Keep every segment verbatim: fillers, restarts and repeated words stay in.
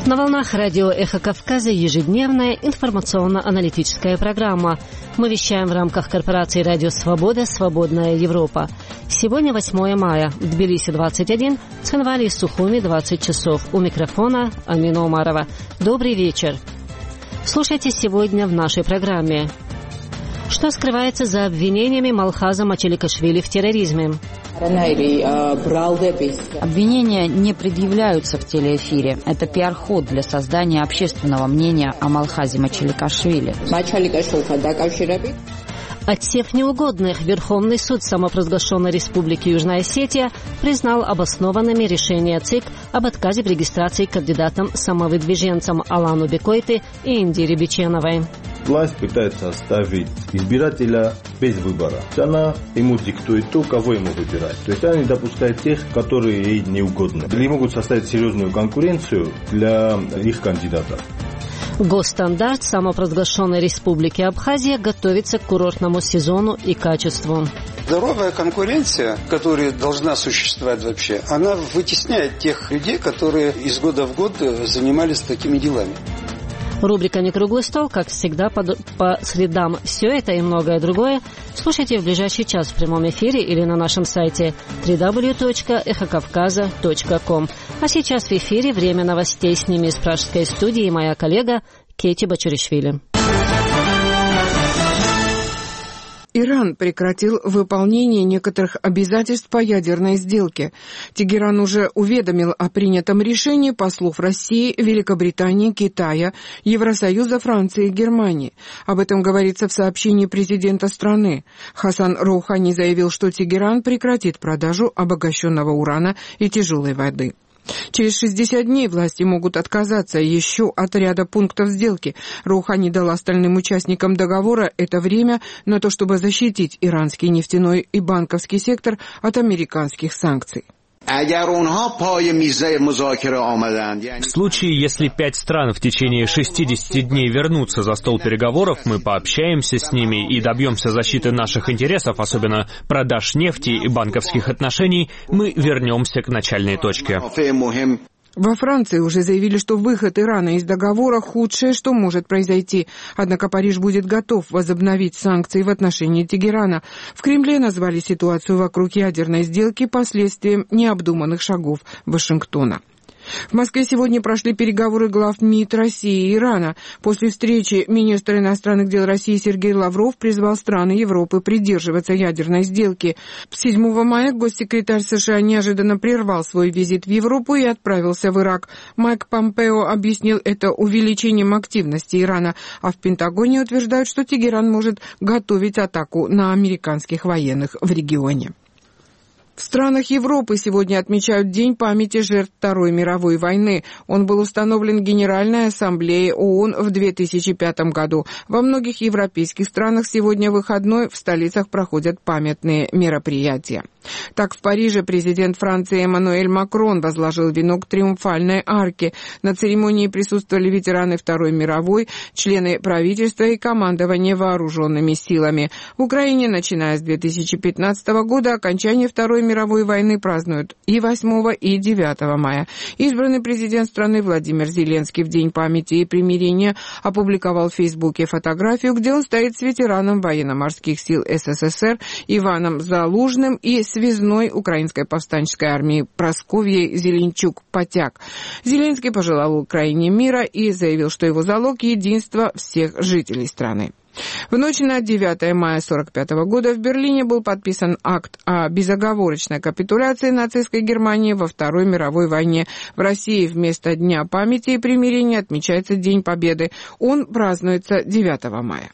На волнах радио «Эхо Кавказа» ежедневная информационно-аналитическая программа. Мы вещаем в рамках корпорации «Радио Свобода. Свободная Европа». Сегодня восьмое мая. В Тбилиси двадцать один, Цхинвали и Сухуми двадцать часов. У микрофона Амина Умарова. Добрый вечер. Слушайте сегодня в нашей программе. Что скрывается за обвинениями Малхаза Мачаликашвили в терроризме? Обвинения не предъявляются в телеэфире. Это пиар-ход для создания общественного мнения о Малхазе Мачаликашвили. Отсев неугодных, Верховный суд самопровозглашенной Республики Южная Осетия признал обоснованными решения ЦИК об отказе в регистрации кандидатам-самовыдвиженцам Алану Бекойты и Индире Биченовой. Власть пытается оставить избирателя без выбора. Она ему диктует то, кого ему выбирать. То есть она не допускает тех, которые ей неугодны. Или могут составить серьезную конкуренцию для их кандидатов. Госстандарт самопровозглашенной Республики Абхазия готовится к курортному сезону и качеству. Здоровая конкуренция, которая должна существовать вообще, она вытесняет тех людей, которые из года в год занимались такими делами. Рубрика «Не круглый стол», как всегда, по, по средам. Все это и многое другое слушайте в ближайший час в прямом эфире или на нашем сайте дабл ю дабл ю дабл ю точка эхо кавказа точка ком. А сейчас в эфире время новостей. С ними из пражской студии моя коллега Кети Бачуришвили. Иран прекратил выполнение некоторых обязательств по ядерной сделке. Тегеран уже уведомил о принятом решении послов России, Великобритании, Китая, Евросоюза, Франции и Германии. Об этом говорится в сообщении президента страны. Хасан Роухани заявил, что Тегеран прекратит продажу обогащенного урана и тяжелой воды. Через шестьдесят дней власти могут отказаться еще от ряда пунктов сделки. Роухани дал остальным участникам договора это время на то, чтобы защитить иранский нефтяной и банковский сектор от американских санкций. В случае, если пять стран в течение шестидесяти дней вернутся за стол переговоров, мы пообщаемся с ними и добьемся защиты наших интересов, особенно продаж нефти и банковских отношений, мы вернемся к начальной точке. Во Франции уже заявили, что выход Ирана из договора – худшее, что может произойти. Однако Париж будет готов возобновить санкции в отношении Тегерана. В Кремле назвали ситуацию вокруг ядерной сделки последствием необдуманных шагов Вашингтона. В Москве сегодня прошли переговоры глав МИД России и Ирана. После встречи министр иностранных дел России Сергей Лавров призвал страны Европы придерживаться ядерной сделки. седьмого мая госсекретарь США неожиданно прервал свой визит в Европу и отправился в Ирак. Майк Помпео объяснил это увеличением активности Ирана, а в Пентагоне утверждают, что Тегеран может готовить атаку на американских военных в регионе. В странах Европы сегодня отмечают День памяти жертв Второй мировой войны. Он был установлен Генеральной Ассамблеей ООН в две тысячи пятом году. Во многих европейских странах сегодня выходной, в столицах проходят памятные мероприятия. Так, в Париже президент Франции Эммануэль Макрон возложил венок Триумфальной арки. На церемонии присутствовали ветераны Второй мировой, члены правительства и командования вооруженными силами. В Украине, начиная с две тысячи пятнадцатого года, окончание Второй мировой войны празднуют и восьмого, и девятого мая. Избранный президент страны Владимир Зеленский в День памяти и примирения опубликовал в Фейсбуке фотографию, где он стоит с ветераном военно-морских сил СССР Иваном Залужным и связной украинской повстанческой армии Прасковьей Зеленчук-Потяк. Зеленский пожелал Украине мира и заявил, что его залог — единство всех жителей страны. В ночь на девятое мая сорок пятого года в Берлине был подписан акт о безоговорочной капитуляции нацистской Германии во Второй мировой войне. В России вместо Дня памяти и примирения отмечается День Победы. Он празднуется девятого мая.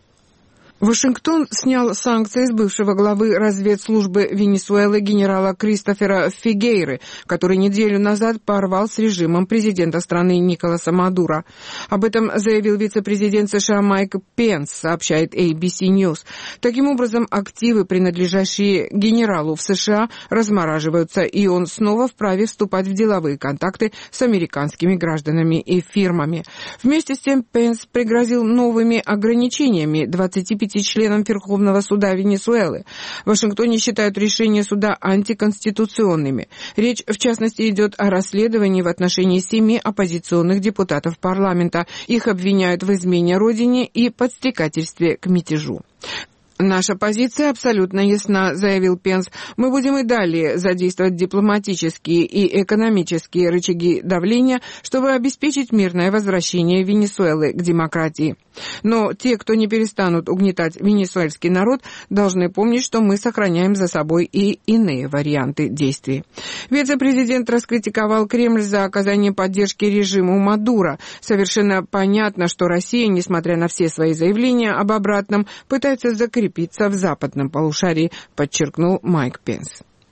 Вашингтон снял санкции с бывшего главы разведслужбы Венесуэлы генерала Кристофера Фигейры, который неделю назад порвал с режимом президента страны Николаса Мадуро. Об этом заявил вице-президент США Майк Пенс, сообщает эй би си News. Таким образом, активы, принадлежащие генералу в США, размораживаются, и он снова вправе вступать в деловые контакты с американскими гражданами и фирмами. Вместе с тем Пенс пригрозил новыми ограничениями двадцати пяти пяти членам Верховного суда Венесуэлы. В Вашингтоне считают решения суда антиконституционными. Речь, в частности, идет о расследовании в отношении семи оппозиционных депутатов парламента. Их обвиняют в измене родине и подстрекательстве к мятежу. «Наша позиция абсолютно ясна», — заявил Пенс. «Мы будем и далее задействовать дипломатические и экономические рычаги давления, чтобы обеспечить мирное возвращение Венесуэлы к демократии. Но те, кто не перестанут угнетать венесуэльский народ, должны помнить, что мы сохраняем за собой и иные варианты действий». Вице-президент раскритиковал Кремль за оказание поддержки режиму Мадуро. Совершенно понятно, что Россия, несмотря на все свои заявления об обратном, пытается закрепить в западном полушарии, подчеркнул Майк Пенс.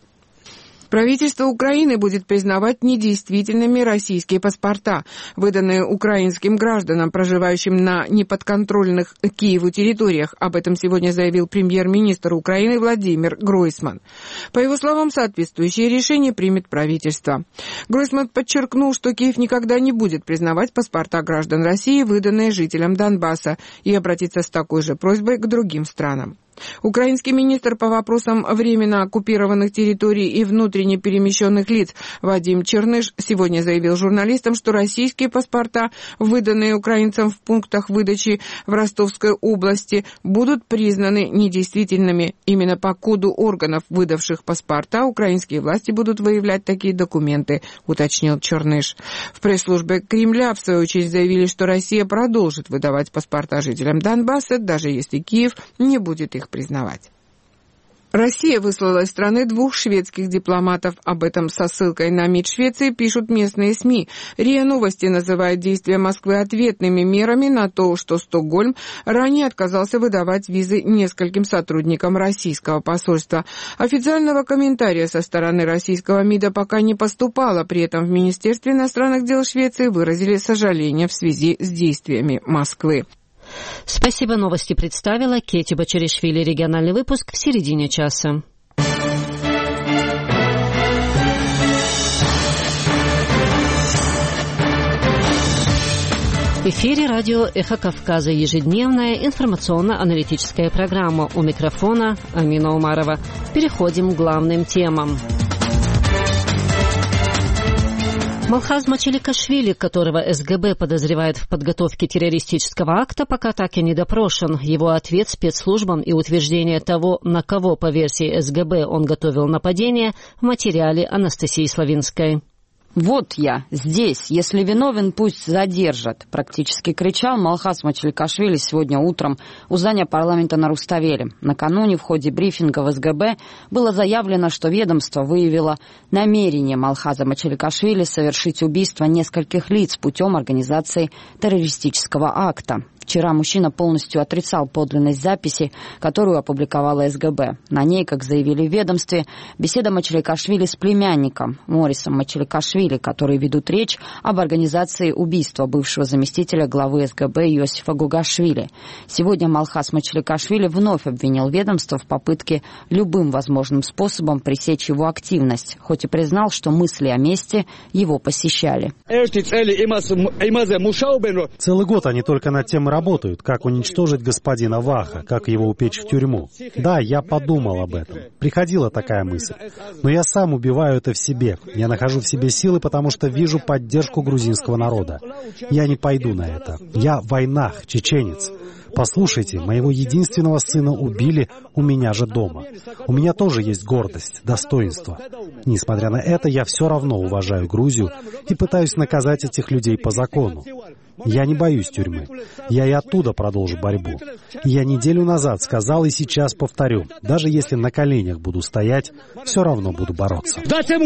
Правительство Украины будет признавать недействительными российские паспорта, выданные украинским гражданам, проживающим на неподконтрольных Киеву территориях. Об этом сегодня заявил премьер-министр Украины Владимир Гройсман. По его словам, соответствующее решение примет правительство. Гройсман подчеркнул, что Киев никогда не будет признавать паспорта граждан России, выданные жителям Донбасса, и обратиться с такой же просьбой к другим странам. Украинский министр по вопросам временно оккупированных территорий и внутренне перемещенных лиц Вадим Черныш сегодня заявил журналистам, что российские паспорта, выданные украинцам в пунктах выдачи в Ростовской области, будут признаны недействительными. Именно по коду органов, выдавших паспорта, украинские власти будут выявлять такие документы, уточнил Черныш. В пресс-службе Кремля, в свою очередь, заявили, что Россия продолжит выдавать паспорта жителям Донбасса, даже если Киев не будет их признавать. Россия выслала из страны двух шведских дипломатов. Об этом со ссылкой на МИД Швеции пишут местные СМИ. РИА Новости называет действия Москвы ответными мерами на то, что Стокгольм ранее отказался выдавать визы нескольким сотрудникам российского посольства. Официального комментария со стороны российского МИДа пока не поступало. При этом в Министерстве иностранных дел Швеции выразили сожаление в связи с действиями Москвы. Спасибо, новости представила Кети Бачаришвили. Региональный выпуск в середине часа. В эфире радио «Эхо Кавказа», ежедневная информационно-аналитическая программа. У микрофона Амина Умарова. Переходим к главным темам. Малхаз Мачеликашвили, которого СГБ подозревает в подготовке террористического акта, пока так и не допрошен. Его ответ спецслужбам и утверждение того, на кого, по версии СГБ, он готовил нападение, в материале Анастасии Славинской. «Вот я, здесь. Если виновен, пусть задержат», — практически кричал Малхаз Мачеликашвили сегодня утром у здания парламента на Руставели. Накануне в ходе брифинга в СГБ было заявлено, что ведомство выявило намерение Малхаза Мачеликашвили совершить убийство нескольких лиц путем организации террористического акта. Вчера мужчина полностью отрицал подлинность записи, которую опубликовала СГБ. На ней, как заявили в ведомстве, беседа Мачеликашвили с племянником Морисом Мачеликашвили, которые ведут речь об организации убийства бывшего заместителя главы СГБ Йосифа Гугашвили. Сегодня Малхаз Мачеликашвили вновь обвинил ведомство в попытке любым возможным способом пресечь его активность, хоть и признал, что мысли о мести его посещали. Целый год они только над тем работают, как уничтожить господина Ваха, как его упечь в тюрьму. Да, я подумал об этом. Приходила такая мысль. Но я сам убиваю это в себе. Я нахожу в себе силы, потому что вижу поддержку грузинского народа. Я не пойду на это. Я в войнах, чеченец. Послушайте, моего единственного сына убили у меня же дома. У меня тоже есть гордость, достоинство. Несмотря на это, я все равно уважаю Грузию и пытаюсь наказать этих людей по закону. Я не боюсь тюрьмы. Я и оттуда продолжу борьбу. Я неделю назад сказал и сейчас повторю. Даже если на коленях буду стоять, все равно буду бороться.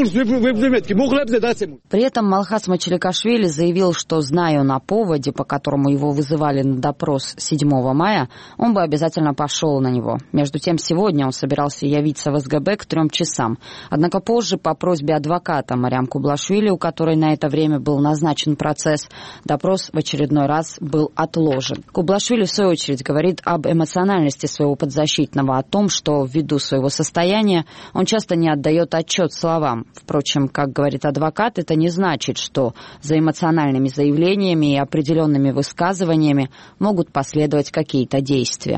При этом Малхаз Мачеликашвили заявил, что, зная на поводе, по которому его вызывали на допрос седьмого мая, он бы обязательно пошел на него. Между тем, сегодня он собирался явиться в СГБ к трем часам. Однако позже, по просьбе адвоката Мариам Кублашвили, у которой на это время был назначен процесс, допрос в очередной раз был отложен. Кублашвили, в свою очередь, говорит об эмоциональности своего подзащитного, о том, что ввиду своего состояния он часто не отдает отчет словам. Впрочем, как говорит адвокат, это не значит, что за эмоциональными заявлениями и определенными высказываниями могут последовать какие-то действия.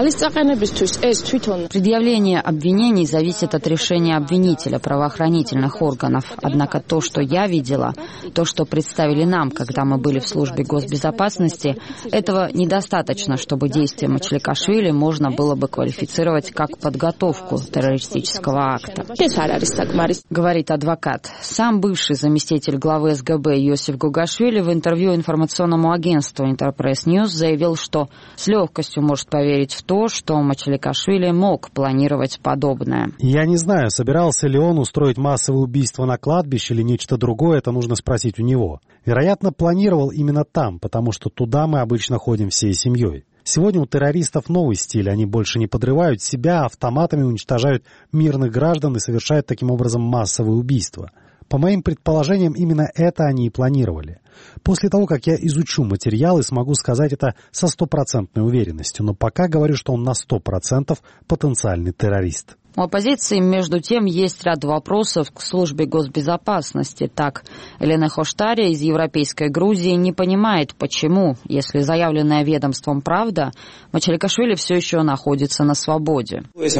Предъявление обвинений зависит от решения обвинителя, правоохранительных органов. Однако то, что я видела, то, что представили нам, когда мы были в службе госбезопасности, этого недостаточно, чтобы действия Мачеликашвили можно было бы квалифицировать как подготовку террористического акта. Говорит адвокат. Сам бывший заместитель главы СГБ Йосиф Гугашвили в интервью информационному агентству Интерпресс Ньюс заявил, что с легкостью может поверить в то, что Мачеликашвили мог планировать подобное. Я не знаю, собирался ли он устроить массовое убийство на кладбище или нечто другое, это нужно спросить у него. Вероятно, планировал именно там, потому что туда мы обычно ходим всей семьей. Сегодня у террористов новый стиль, они больше не подрывают себя, а автоматами уничтожают мирных граждан и совершают таким образом массовые убийства. По моим предположениям, именно это они и планировали. После того, как я изучу материалы, смогу сказать это со стопроцентной уверенностью, но пока говорю, что он на сто процентов потенциальный террорист. У оппозиции, между тем, есть ряд вопросов к службе госбезопасности. Так, Елена Хоштария из Европейской Грузии не понимает, почему, если заявленная ведомством правда, Мачеликашвили все еще находится на свободе.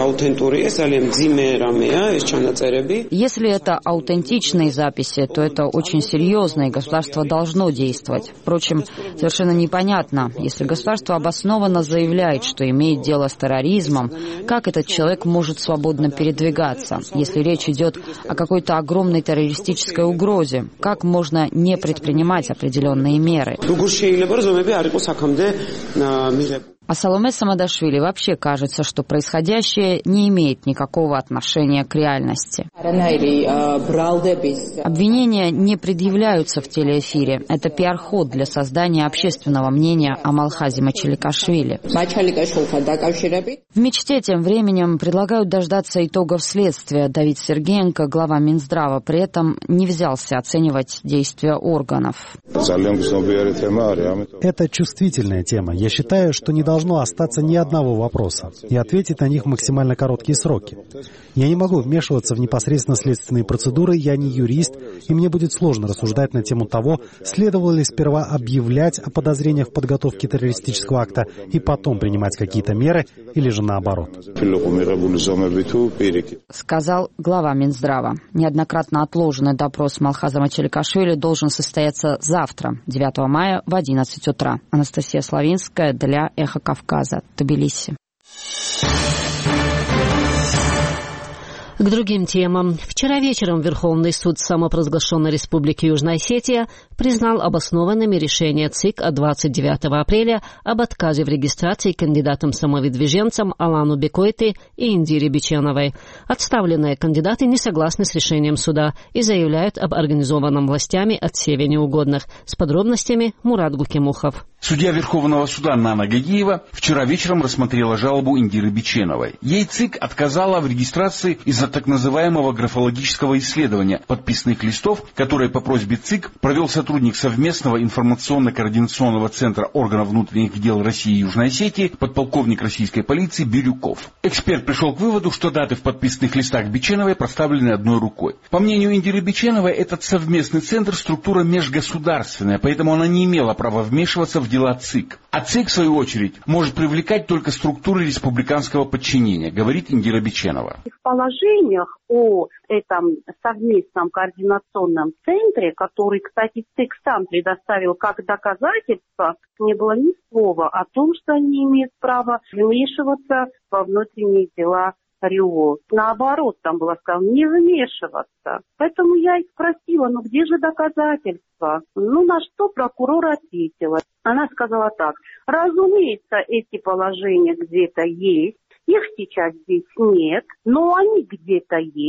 Если это аутентичные записи, то это очень серьезно, и государство должно действовать. Впрочем, совершенно непонятно, если государство обоснованно заявляет, что имеет дело с терроризмом, как этот человек может свободно передвигаться, если речь идет о какой-то огромной террористической угрозе? Как можно не предпринимать определенные меры? А Саломе Самадашвили вообще кажется, что происходящее не имеет никакого отношения к реальности. Обвинения не предъявляются в телеэфире. Это пиар-ход для создания общественного мнения о Малхазе Мачеликашвили. В мечте тем временем предлагают дождаться итогов следствия. Давид Сергеенко, глава Минздрава, при этом не взялся оценивать действия органов. Это чувствительная тема. Я считаю, что не должно должно остаться ни одного вопроса, и ответить на них в максимально короткие сроки. Я не могу вмешиваться в непосредственно следственные процедуры, я не юрист, и мне будет сложно рассуждать на тему того, следовало ли сперва объявлять о подозрениях в подготовке террористического акта и потом принимать какие-то меры, или же наоборот. Сказал глава Минздрава. Неоднократно отложенный допрос Малхаза Мачеликашвили должен состояться завтра, девятого мая, в одиннадцать утра. Анастасия Славинская для «Эхо Кавказа», Тбилиси. К другим темам. Вчера вечером Верховный суд самопровозглашенной Республики Южная Осетия признал обоснованными решение ЦИК от двадцать девятого апреля об отказе в регистрации кандидатам-самовыдвиженцам Алану Бекойты и Индире Биченовой. Отставленные кандидаты не согласны с решением суда и заявляют об организованном властями отсеве неугодных. С подробностями Мурат Гукимухов. Судья Верховного суда Нана Гагиева вчера вечером рассмотрела жалобу Индиры Биченовой. Ей ЦИК отказала в регистрации из-за так называемого графологического исследования подписных листов, которое по просьбе ЦИК провел сотрудник совместного информационно-координационного центра органов внутренних дел России и Южной Осетии, подполковник российской полиции Бирюков. Эксперт пришел к выводу, что даты в подписных листах Биченовой проставлены одной рукой. По мнению Индиры Биченовой, этот совместный центр – структура межгосударственная, поэтому она не имела права вмешиваться в дела ЦИК. А ЦИК, в свою очередь, может привлекать только структуры республиканского подчинения, говорит Индира Биченова. В положениях о этом совместном координационном центре, который, кстати, ЦИК сам предоставил как доказательство, не было ни слова о том, что они имеют право вмешиваться во внутренние дела РИО. Наоборот, там было сказано не вмешиваться. Поэтому я и спросила, ну где же доказательства? Ну на что прокурор ответила? Она сказала так: разумеется, эти положения где-то есть, их сейчас здесь нет, но они где-то есть,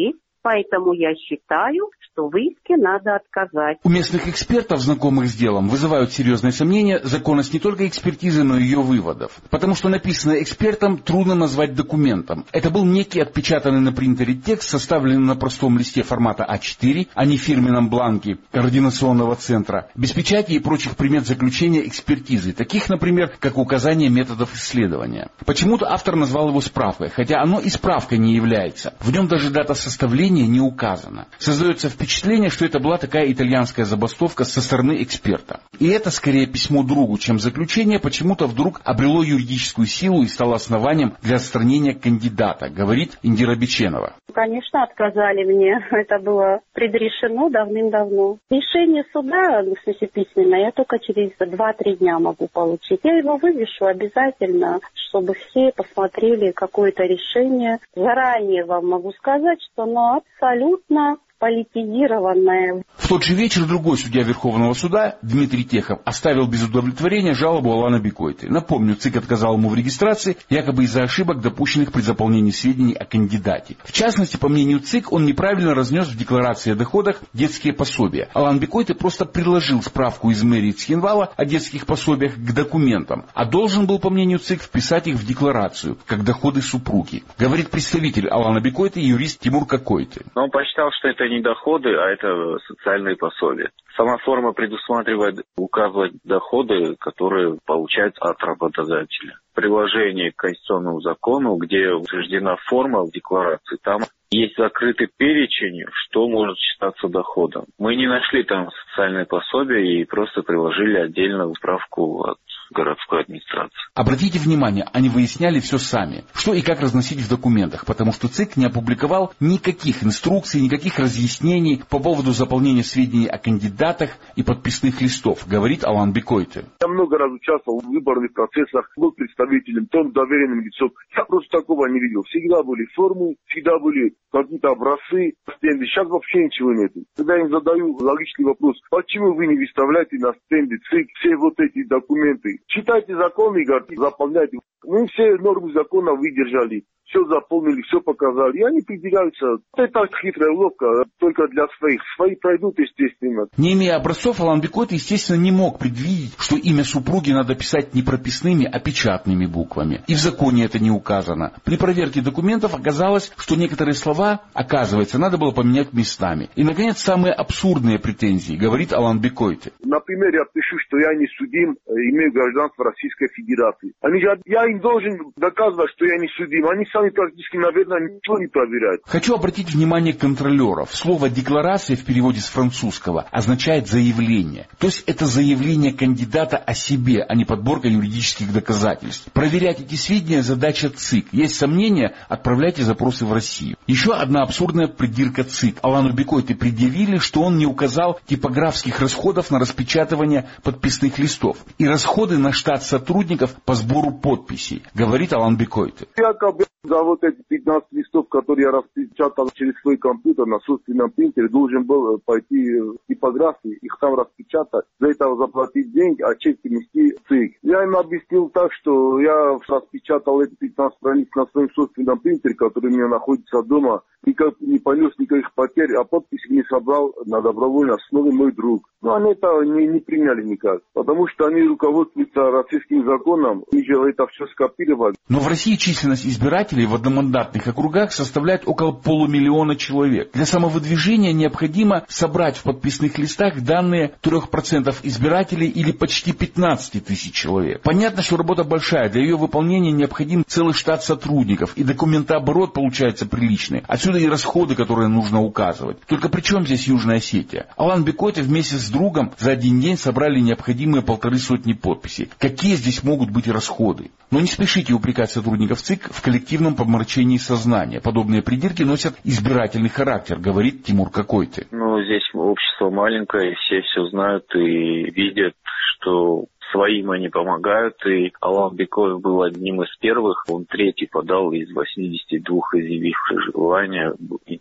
Поэтому я считаю, что в иске надо отказать. У местных экспертов, знакомых с делом, вызывают серьезные сомнения законность не только экспертизы, но и ее выводов. Потому что написанное экспертом трудно назвать документом. Это был некий отпечатанный на принтере текст, составленный на простом листе формата а четыре, а не фирменном бланке координационного центра, без печати и прочих примет заключения экспертизы, таких, например, как указание методов исследования. Почему-то автор назвал его справкой, хотя оно и справкой не является. В нем даже дата составления не указано. Создается впечатление, что это была такая итальянская забастовка со стороны эксперта. И это скорее письмо другу, чем заключение, почему-то вдруг обрело юридическую силу и стало основанием для отстранения кандидата, говорит Индира Биченова. Конечно, отказали мне. Это было предрешено давным-давно. Решение суда, в смысле письменное, я только через два-три дня могу получить. Я его вывешу обязательно, чтобы все посмотрели какое-то решение. Заранее вам могу сказать, что оно абсолютно политизированное. В тот же вечер другой судья Верховного суда, Дмитрий Техов, оставил без удовлетворения жалобу Алана Бекойты. Напомню, ЦИК отказал ему в регистрации, якобы из-за ошибок, допущенных при заполнении сведений о кандидате. В частности, по мнению ЦИК, он неправильно разнес в декларации о доходах детские пособия. Алан Бекойты просто приложил справку из мэрии Цхинвала о детских пособиях к документам, а должен был, по мнению ЦИК, вписать их в декларацию, как доходы супруги. Говорит представитель Алана Бекойты, юрист Тимур Какойты. Он посчитал, что это не доходы, а это социальные пособия. Сама форма предусматривает указывать доходы, которые получаются от работодателя. Приложение к конституционному закону, где утверждена форма в декларации, там есть закрытый перечень, что может считаться доходом. Мы не нашли там социальное пособие и просто приложили отдельно справку от городской администрации. Обратите внимание, они выясняли все сами, что и как разносить в документах, потому что ЦИК не опубликовал никаких инструкций, никаких разъяснений по поводу заполнения сведений о кандидатах и подписных листов, говорит Алан Бекойте. Я много раз участвовал в выборных процессах, был представителем, том доверенным лицом. Я просто такого не видел. Всегда были формы, всегда были какие-то образцы, стенды. Сейчас вообще ничего нет. Когда я им задаю логичный вопрос, почему вы не выставляете на стенде ЦИК все вот эти документы? Читайте законы и говорите, заполняйте. Мы все нормы закона выдержали. Все заполнили, все показали. И они придираются. Это хитрая уловка, только для своих. Свои пройдут, естественно. Не имея образцов, Алан Бекойта, естественно, не мог предвидеть, что имя супруги надо писать не прописными, а печатными буквами. И в законе это не указано. При проверке документов оказалось, что некоторые слова, оказывается, надо было поменять местами. И, наконец, самые абсурдные претензии, говорит Алан Бекойта. Например, я пишу, что я не судим, имею гражданство Российской Федерации. Они говорят, я им должен доказывать, что я не судим. Они сами практически, наверное, ничего не проверяют. Хочу обратить внимание контролеров. Слово «декларация» в переводе с французского означает «заявление». То есть это заявление кандидата о себе, а не подборка юридических доказательств. Проверять эти сведения – задача ЦИК. Есть сомнения – отправляйте запросы в Россию. Еще одна абсурдная придирка ЦИК. Алану Бекойте предъявили, что он не указал типографских расходов на распечатывание подписных листов и расходы на штат сотрудников по сбору подписей, говорит Алан Бекойте. За вот эти пятнадцать листов, которые я распечатал через свой компьютер на собственном принтере, должен был пойти в типографию, их там распечатать, за это заплатить деньги, а чек принести в ЦИК. Я им объяснил так, что я распечатал эти пятнадцать страниц на своем собственном принтере, который у меня находится дома, никак не понес никаких потерь, а подпись не собрал на добровольной основе мой друг. Но они это не, не приняли никак, потому что они руководствуются российским законом, они же это все скопировали. Но в России численность избирателей в одномандатных округах составляет около полумиллиона человек. Для самовыдвижения необходимо собрать в подписных листах данные трех процентов избирателей или почти пятнадцать тысяч человек. Понятно, что работа большая, для ее выполнения необходим целый штат сотрудников, и документооборот получается приличный. Отсюда и расходы, которые нужно указывать. Только при чем здесь Южная Осетия? Алан Бекойте вместе с другом за один день собрали необходимые полторы сотни подписей. Какие здесь могут быть расходы? Но не спешите упрекать сотрудников ЦИК в коллективном помрачении сознания. Подобные придирки носят избирательный характер, говорит Тимур Какойты. Ну, здесь общество маленькое, все все знают и видят, что своим они помогают, и Алан Бекоев был одним из первых, он третий подал из восьмидесяти двух изъявивших желание идти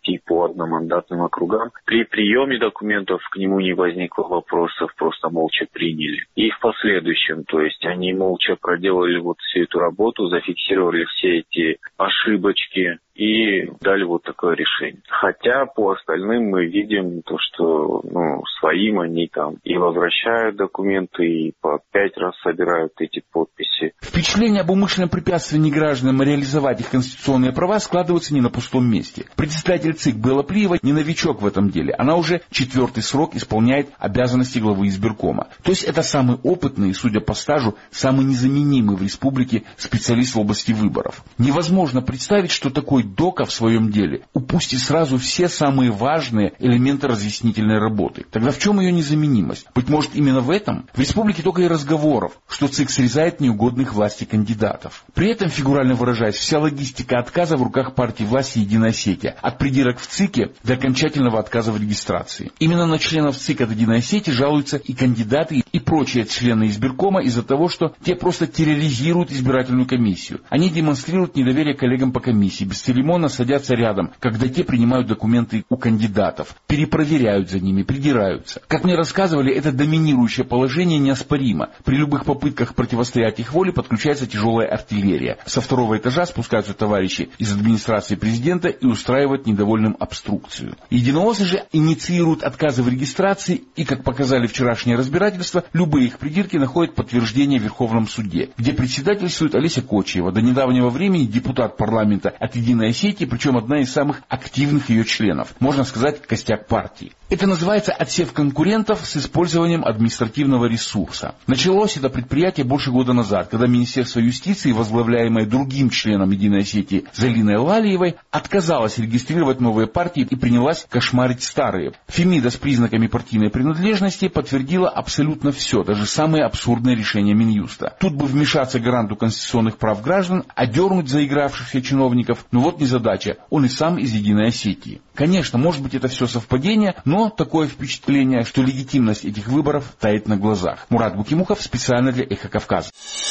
идти по одномандатным округам. При приеме документов к нему не возникло вопросов, просто молча приняли. И в последующем, то есть они молча проделали вот всю эту работу, зафиксировали все эти ошибочки и дали вот такое решение. Хотя по остальным мы видим то, что ну, своим они там и возвращают документы, и по пять раз собирают эти подписи. Впечатление об умышленном препятствовании гражданам реализовать их конституционные права складывается не на пустом месте. Председатель ЦИК Белла Плиева не новичок в этом деле. Она уже четвертый срок исполняет обязанности главы избиркома. То есть это самый опытный и, судя по стажу, самый незаменимый в республике специалист в области выборов. Невозможно представить, что такой дока в своем деле упустит сразу все самые важные элементы разъяснительной работы. Тогда в чем ее незаменимость? Быть может, именно в этом? В республике только и разговоров, что ЦИК срезает неугодных власти кандидатов. При этом, фигурально выражаясь, вся логистика отказа в руках партии власти «Единая Осетия», от придирок в ЦИКе до окончательного отказа в регистрации. Именно на членов ЦИК от «Единой Осетии» жалуются и кандидаты, и прочие члены избиркома из-за того, что те просто терроризируют избирательную комиссию. Они демонстрируют недоверие коллегам по комиссии, бесцеремонно садятся рядом, когда те принимают документы у кандидатов, перепроверяют за ними, придираются. Как мне рассказывали, это доминирующее положение неоспоримо. При любых попытках противостоять их воле подключается тяжелая артиллерия. Со второго этажа спускаются товарищи из администрации президента и устраивают недовольным обструкцию. Единооссы же инициируют отказы в регистрации и, как показали вчерашнее разбирательство, любые их придирки находят подтверждение в Верховном суде, где председательствует Олеся Кочиева, до недавнего времени депутат парламента от «Единой Осетии», причем одна из самых активных ее членов, можно сказать, костяк партии. Это называется отсев конкурентов с использованием административного ресурса. Началось это предприятие больше года назад, когда Министерство юстиции, возглавляемое другим членом «Единой Осетии» Залиной Лалиевой, отказалось регистрировать новые партии и принялась кошмарить старые. Фемида с признаками партийной принадлежности подтвердила абсолютно все, даже самые абсурдные решения Минюста. Тут бы вмешаться гаранту конституционных прав граждан, одернуть заигравшихся чиновников, но вот незадача, он и сам из «Единой Осетии». Конечно, может быть, это все совпадение, но такое впечатление, что легитимность этих выборов тает на глазах. Мурат Букимухов специально для «Эхо Кавказа».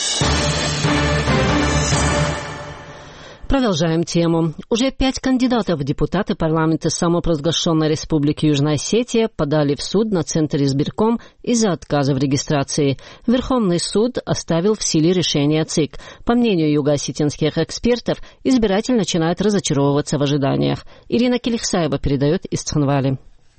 Продолжаем тему. Уже пять кандидатов в депутаты парламента самопровозглашенной Республики Южная Осетия подали в суд на Центр избирком из-за отказа в регистрации. Верховный суд оставил в силе решение ЦИК. По мнению юго-осетинских экспертов, избиратель начинает разочаровываться в ожиданиях. Ирина Келихсаева передает из Цхинвали.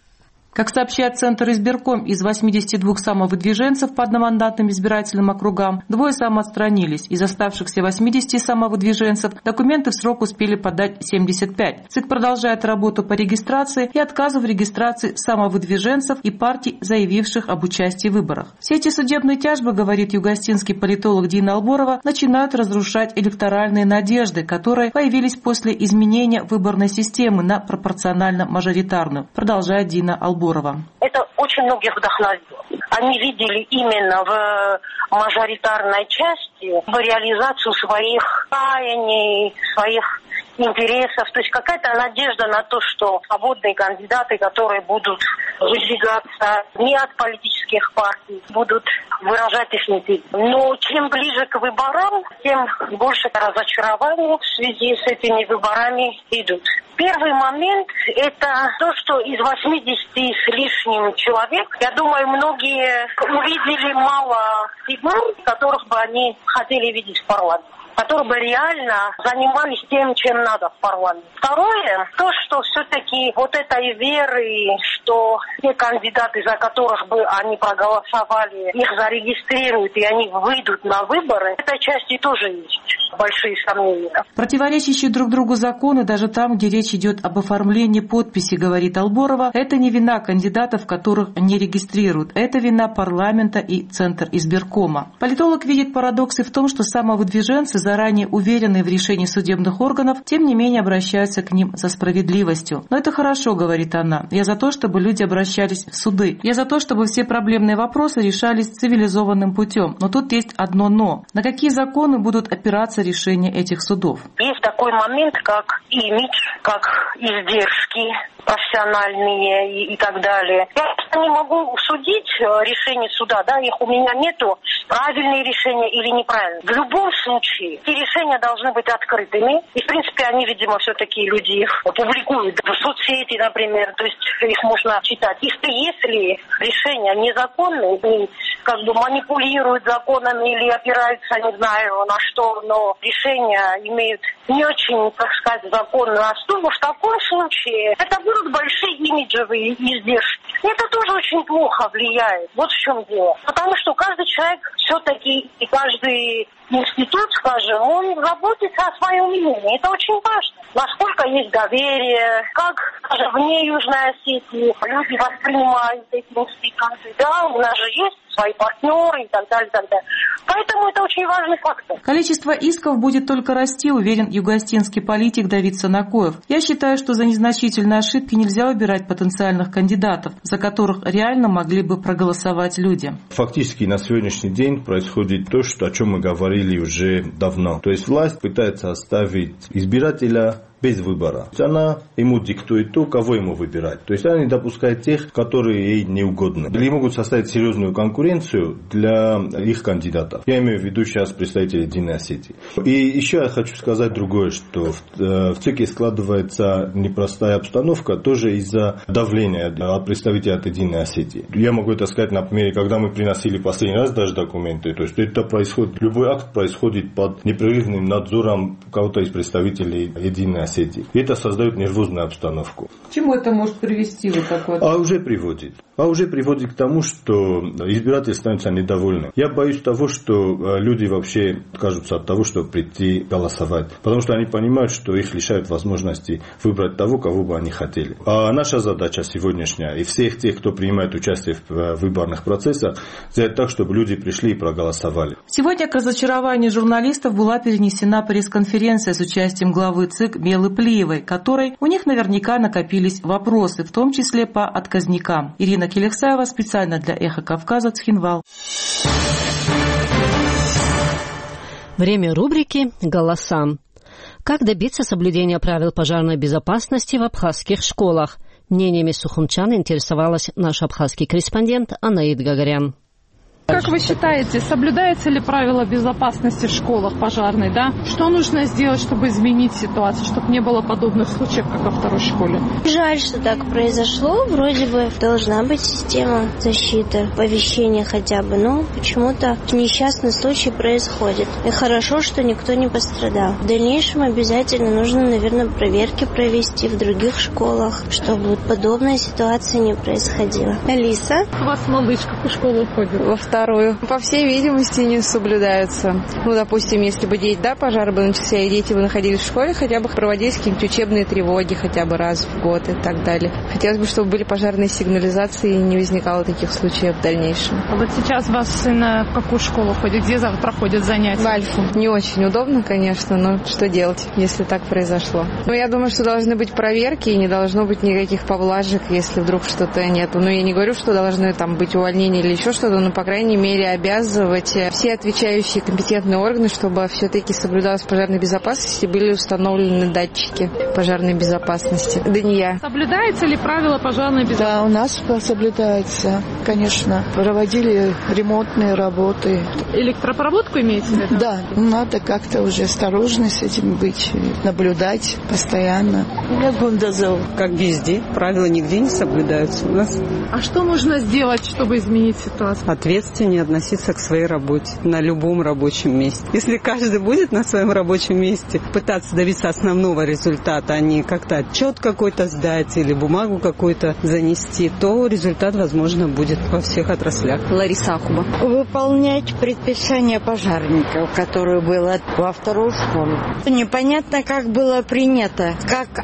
Как сообщает Центр избирком, из восьмидесяти двух самовыдвиженцев по одномандатным избирательным округам двое самоотстранились. Из оставшихся восьмидесяти самовыдвиженцев документы в срок успели подать семьдесят пять. ЦИК продолжает работу по регистрации и отказу в регистрации самовыдвиженцев и партий, заявивших об участии в выборах. Все эти судебные тяжбы, говорит югостинский политолог Дина Алборова, начинают разрушать электоральные надежды, которые появились после изменения выборной системы на пропорционально-мажоритарную, продолжает Дина Алборова. Это очень многих вдохновило. Они видели именно в мажоритарной части в реализацию своих таяний, своих интересов, то есть какая-то надежда на то, что свободные кандидаты, которые будут выдвигаться не от политических партий, будут выражать их интересы. Но чем ближе к выборам, тем больше разочарований в связи с этими выборами идут. Первый момент – это то, что из восьмидесяти с лишним человек, я думаю, многие увидели мало фигур, которых бы они хотели видеть в парламенте, которые бы реально занимались тем, чем надо в парламенте. Второе, то, что все-таки вот этой веры, что те кандидаты, за которых бы они проголосовали, их зарегистрируют и они выйдут на выборы, этой части тоже есть большие сомнения. Противоречащие друг другу законы, даже там, где речь идет об оформлении подписи, говорит Алборова, это не вина кандидатов, которых не регистрируют. Это вина парламента и Центр избиркома. Политолог видит парадоксы в том, что самовыдвиженцы, заранее уверенные в решении судебных органов, тем не менее обращаются к ним за справедливостью. Но это хорошо, говорит она. Я за то, чтобы чтобы люди обращались в суды. Я за то, чтобы все проблемные вопросы решались цивилизованным путем. Но тут есть одно «но». На какие законы будут опираться решения этих судов? Есть такой момент, как имидж, как издержки профессиональные и, и так далее. Я просто не могу судить решение суда, да, их у меня нету, правильные решения или неправильные. В любом случае, эти решения должны быть открытыми, и, в принципе, они, видимо, все-таки люди их публикуют в соцсети, например, то есть их можно читать. Если, если решения незаконные, и как бы манипулируют законами или опираются, не знаю, на что, но решения имеют не очень, так сказать, законную основу, в таком случае это будут большие имиджевые издержки. Это тоже очень плохо влияет. Вот в чем дело. Потому что каждый человек все-таки и каждый институт, скажем, он заботится о своем мнении. Это очень важно. Насколько есть доверие, как, скажем, вне Южной Осетии люди воспринимают эти институты. Да, у нас же есть свои партнеры и так далее, и так далее. Поэтому это очень важный фактор. Количество исков будет только расти, уверен югоостинский политик Давид Санакоев. Я считаю, что за незначительные ошибки нельзя выбирать потенциальных кандидатов, за которых реально могли бы проголосовать люди. Фактически на сегодняшний день происходит то, что, о чем мы говорили уже давно. То есть власть пытается оставить избирателя без выбора. Она ему диктует то, кого ему выбирать. То есть она не допускает тех, которые ей не угодны. Или могут составить серьезную конкуренцию для их кандидатов. Я имею в виду сейчас представителей Единой Осетии. И еще я хочу сказать другое, что в ЦИКе складывается непростая обстановка тоже из-за давления от представителей от Единой Осетии. Я могу это сказать на примере, когда мы приносили последний раз даже документы. То есть это происходит, любой акт происходит под непрерывным надзором кого-то из представителей Единой Осетии. И это создает нервозную обстановку. К чему это может привести? Вот такое? А уже приводит. А уже приводит к тому, что избиратели становятся недовольны. Я боюсь того, что люди вообще откажутся от того, чтобы прийти голосовать. Потому что они понимают, что их лишают возможности выбрать того, кого бы они хотели. А наша задача сегодняшняя и всех тех, кто принимает участие в выборных процессах, сделать так, чтобы люди пришли и проголосовали. Сегодня к разочарованию журналистов была перенесена пресс-конференция с участием главы ЦИК Белы Плиевой, которой у них наверняка накопились вопросы, в том числе по отказникам. Ирина Келексаева специально для «Эхо Кавказа», Цхинвал. Время рубрики «Голоса». Как добиться соблюдения правил пожарной безопасности в абхазских школах? Мнениями сухумчан интересовалась наш абхазский корреспондент Анаид Гагарян. Как вы считаете, соблюдается ли правила безопасности в школах пожарной, да? Что нужно сделать, чтобы изменить ситуацию, чтобы не было подобных случаев, как во второй школе? Жаль, что так произошло. Вроде бы должна быть система защиты, оповещения хотя бы, но почему-то несчастный случай происходит. И хорошо, что никто не пострадал. В дальнейшем обязательно нужно, наверное, проверки провести в других школах, чтобы подобная ситуация не происходила. Алиса? У вас малышка в школу ходит? Во вторую. По всей видимости, не соблюдаются. Ну, допустим, если бы дети, да, пожар бы начался, и дети бы находились в школе, хотя бы проводились какие-нибудь учебные тревоги хотя бы раз в год и так далее. Хотелось бы, чтобы были пожарные сигнализации и не возникало таких случаев в дальнейшем. А вот сейчас вас сын в какую школу ходит? Где проходят занятия? В Альфу. Не очень удобно, конечно, но что делать, если так произошло? Ну, я думаю, что должны быть проверки, и не должно быть никаких поблажек, если вдруг что-то нету. Ну, я не говорю, что должны там быть увольнения или еще что-то, но, по крайней мере, обязывать все отвечающие компетентные органы, чтобы все-таки соблюдалась пожарная безопасность и были установлены датчики пожарной безопасности. Дания. Соблюдается ли правила пожарной безопасности? Да, у нас соблюдается, конечно. Проводили ремонтные работы. Электропроводку имеете в виду? Да, надо как-то уже осторожно с этим быть, наблюдать постоянно. Я Гундазов. Как везде, правила нигде не соблюдаются у нас. А что можно сделать, чтобы изменить ситуацию? Ответственнее относиться к своей работе на любом рабочем месте. Если каждый будет на своем рабочем месте пытаться добиться основного результата, а не как-то отчет какой-то сдать или бумагу какую-то занести, то результат, возможно, будет во всех отраслях. Лариса Акуба. Выполнять предписание пожарников, которое было во вторую школу. Непонятно, как было принято, как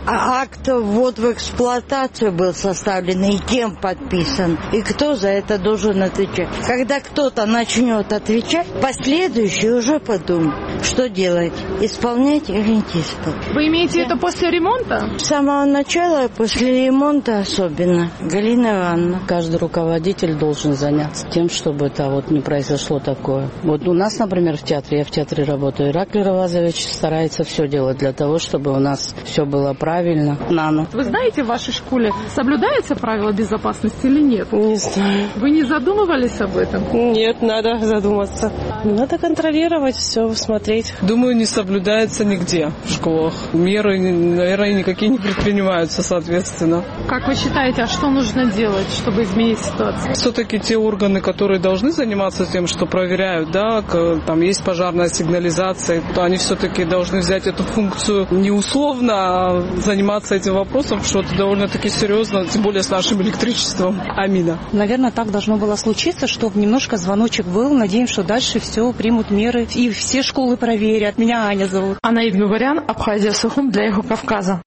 А акт ввод в эксплуатацию был составлен и кем подписан, и кто за это должен отвечать. Когда кто-то начнет отвечать, последующие уже подумают, что делать, исполнять или не исполнять. Вы имеете это после ремонта? С самого начала, после ремонта особенно. Галина Ивановна. Каждый руководитель должен заняться тем, чтобы это вот не произошло такое. Вот у нас, например, в театре, я в театре работаю, Ираклий Равазович старается все делать для того, чтобы у нас все было правильно. Нано. Вы знаете, в вашей школе соблюдаются правила безопасности или нет? Не знаю. Вы не задумывались об этом? Нет, надо задуматься. Надо контролировать все, смотреть. Думаю, не соблюдается нигде в школах. Меры, наверное, никакие не предпринимаются, соответственно. Как вы считаете, а что нужно делать, чтобы изменить ситуацию? Все-таки те органы, которые должны заниматься тем, что проверяют, да, там есть пожарная сигнализация, то они все-таки должны взять эту функцию не условно, а заниматься этим вопросом, что это довольно-таки серьезно, тем более с нашим электричеством. Амина. Наверное, так должно было случиться, чтобы немножко звоночек был. Надеемся, что дальше все примут меры и все школы проверят. Меня Аня зовут. Анаид Губарян, Абхазия, Сухум для Эхо Кавказа.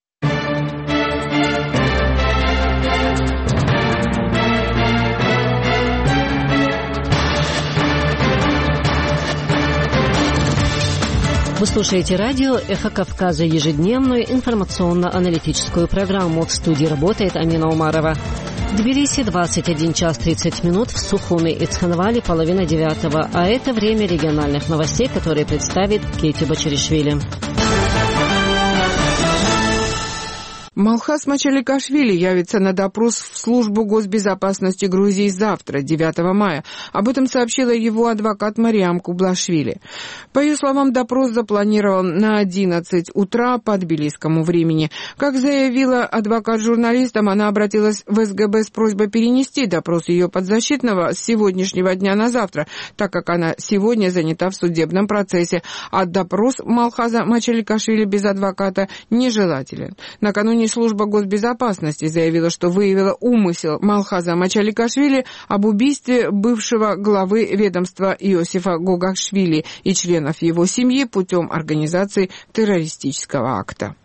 Вы слушаете радио «Эхо Кавказа», ежедневную информационно-аналитическую программу. В студии работает Амина Умарова. В Тбилиси двадцать один час тридцать минут, в Сухуми и Цхинвале половина девятого. А это время региональных новостей, которые представит Кейти Бачаришвили. Малхас Мачаликашвили явится на допрос в службу госбезопасности Грузии завтра, девятого мая. Об этом сообщила его адвокат Мариам Кублашвили. По ее словам, допрос запланирован на одиннадцать утра по тбилисскому времени. Как заявила адвокат журналистам, она обратилась в эс гэ бэ с просьбой перенести допрос ее подзащитного с сегодняшнего дня на завтра, так как она сегодня занята в судебном процессе, а допрос Малхаза Мачаликашвили без адвоката нежелателен. Накануне служба госбезопасности заявила, что выявила умысел Малхаза Мачаликашвили об убийстве бывшего главы ведомства Иосифа Гогашвили и членов его семьи путем организации террористического акта.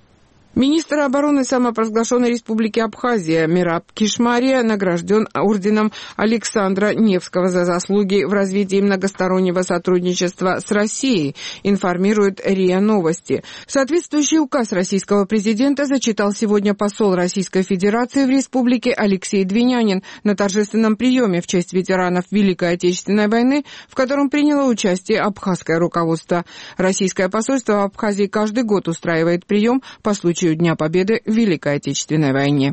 Министр обороны самопровозглашенной республики Абхазия Мираб Кишмария награжден орденом Александра Невского за заслуги в развитии многостороннего сотрудничества с Россией, информирует РИА Новости. Соответствующий указ российского президента зачитал сегодня посол Российской Федерации в республике Алексей Двинянин на торжественном приеме в честь ветеранов Великой Отечественной войны, в котором приняло участие абхазское руководство. Российское посольство в Абхазии каждый год устраивает прием по случаю Дня Победы в Великой Отечественной войне.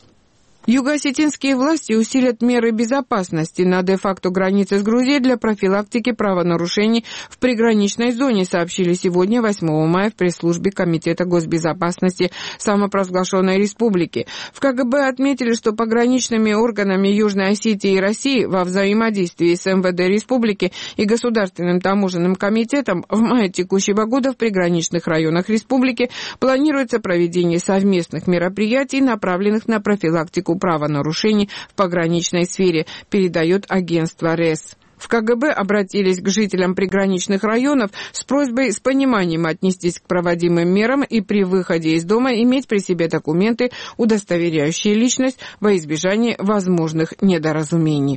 Юго-осетинские власти усилят меры безопасности на де-факто границе с Грузией для профилактики правонарушений в приграничной зоне, сообщили сегодня, восьмого мая, в пресс-службе Комитета госбезопасности самопровозглашенной республики. В ка гэ бэ отметили, что пограничными органами Южной Осетии и России во взаимодействии с эм вэ дэ республики и Государственным таможенным комитетом в мае текущего года в приграничных районах республики планируется проведение совместных мероприятий, направленных на профилактику правонарушений в пограничной сфере, передает агентство РЭС. В ка гэ бэ обратились к жителям приграничных районов с просьбой с пониманием отнестись к проводимым мерам и при выходе из дома иметь при себе документы, удостоверяющие личность, во избежание возможных недоразумений.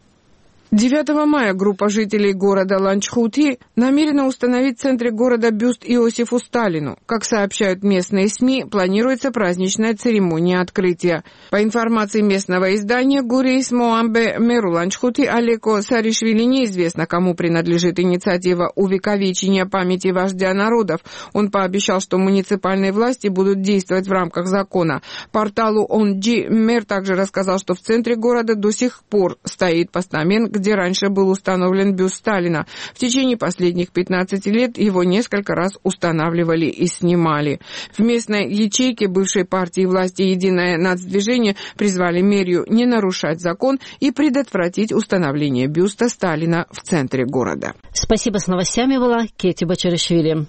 девятого мая группа жителей города Ланчхути намерена установить в центре города бюст Иосифу Сталину. Как сообщают местные СМИ, планируется праздничная церемония открытия. По информации местного издания, Гурейс Моамбе мэру Ланчхути Алеко Саришвили неизвестно, кому принадлежит инициатива увековечения памяти вождя народов. Он пообещал, что муниципальные власти будут действовать в рамках закона. Порталу Онджи мэр также рассказал, что в центре города до сих пор стоит постамент, где раньше был установлен бюст Сталина. В течение последних пятнадцати лет его несколько раз устанавливали и снимали. В местной ячейке бывшей партии власти «Единое нацдвижение» призвали мэрию не нарушать закон и предотвратить установление бюста Сталина в центре города. Спасибо, с новостями была Кейти Бачаришвили.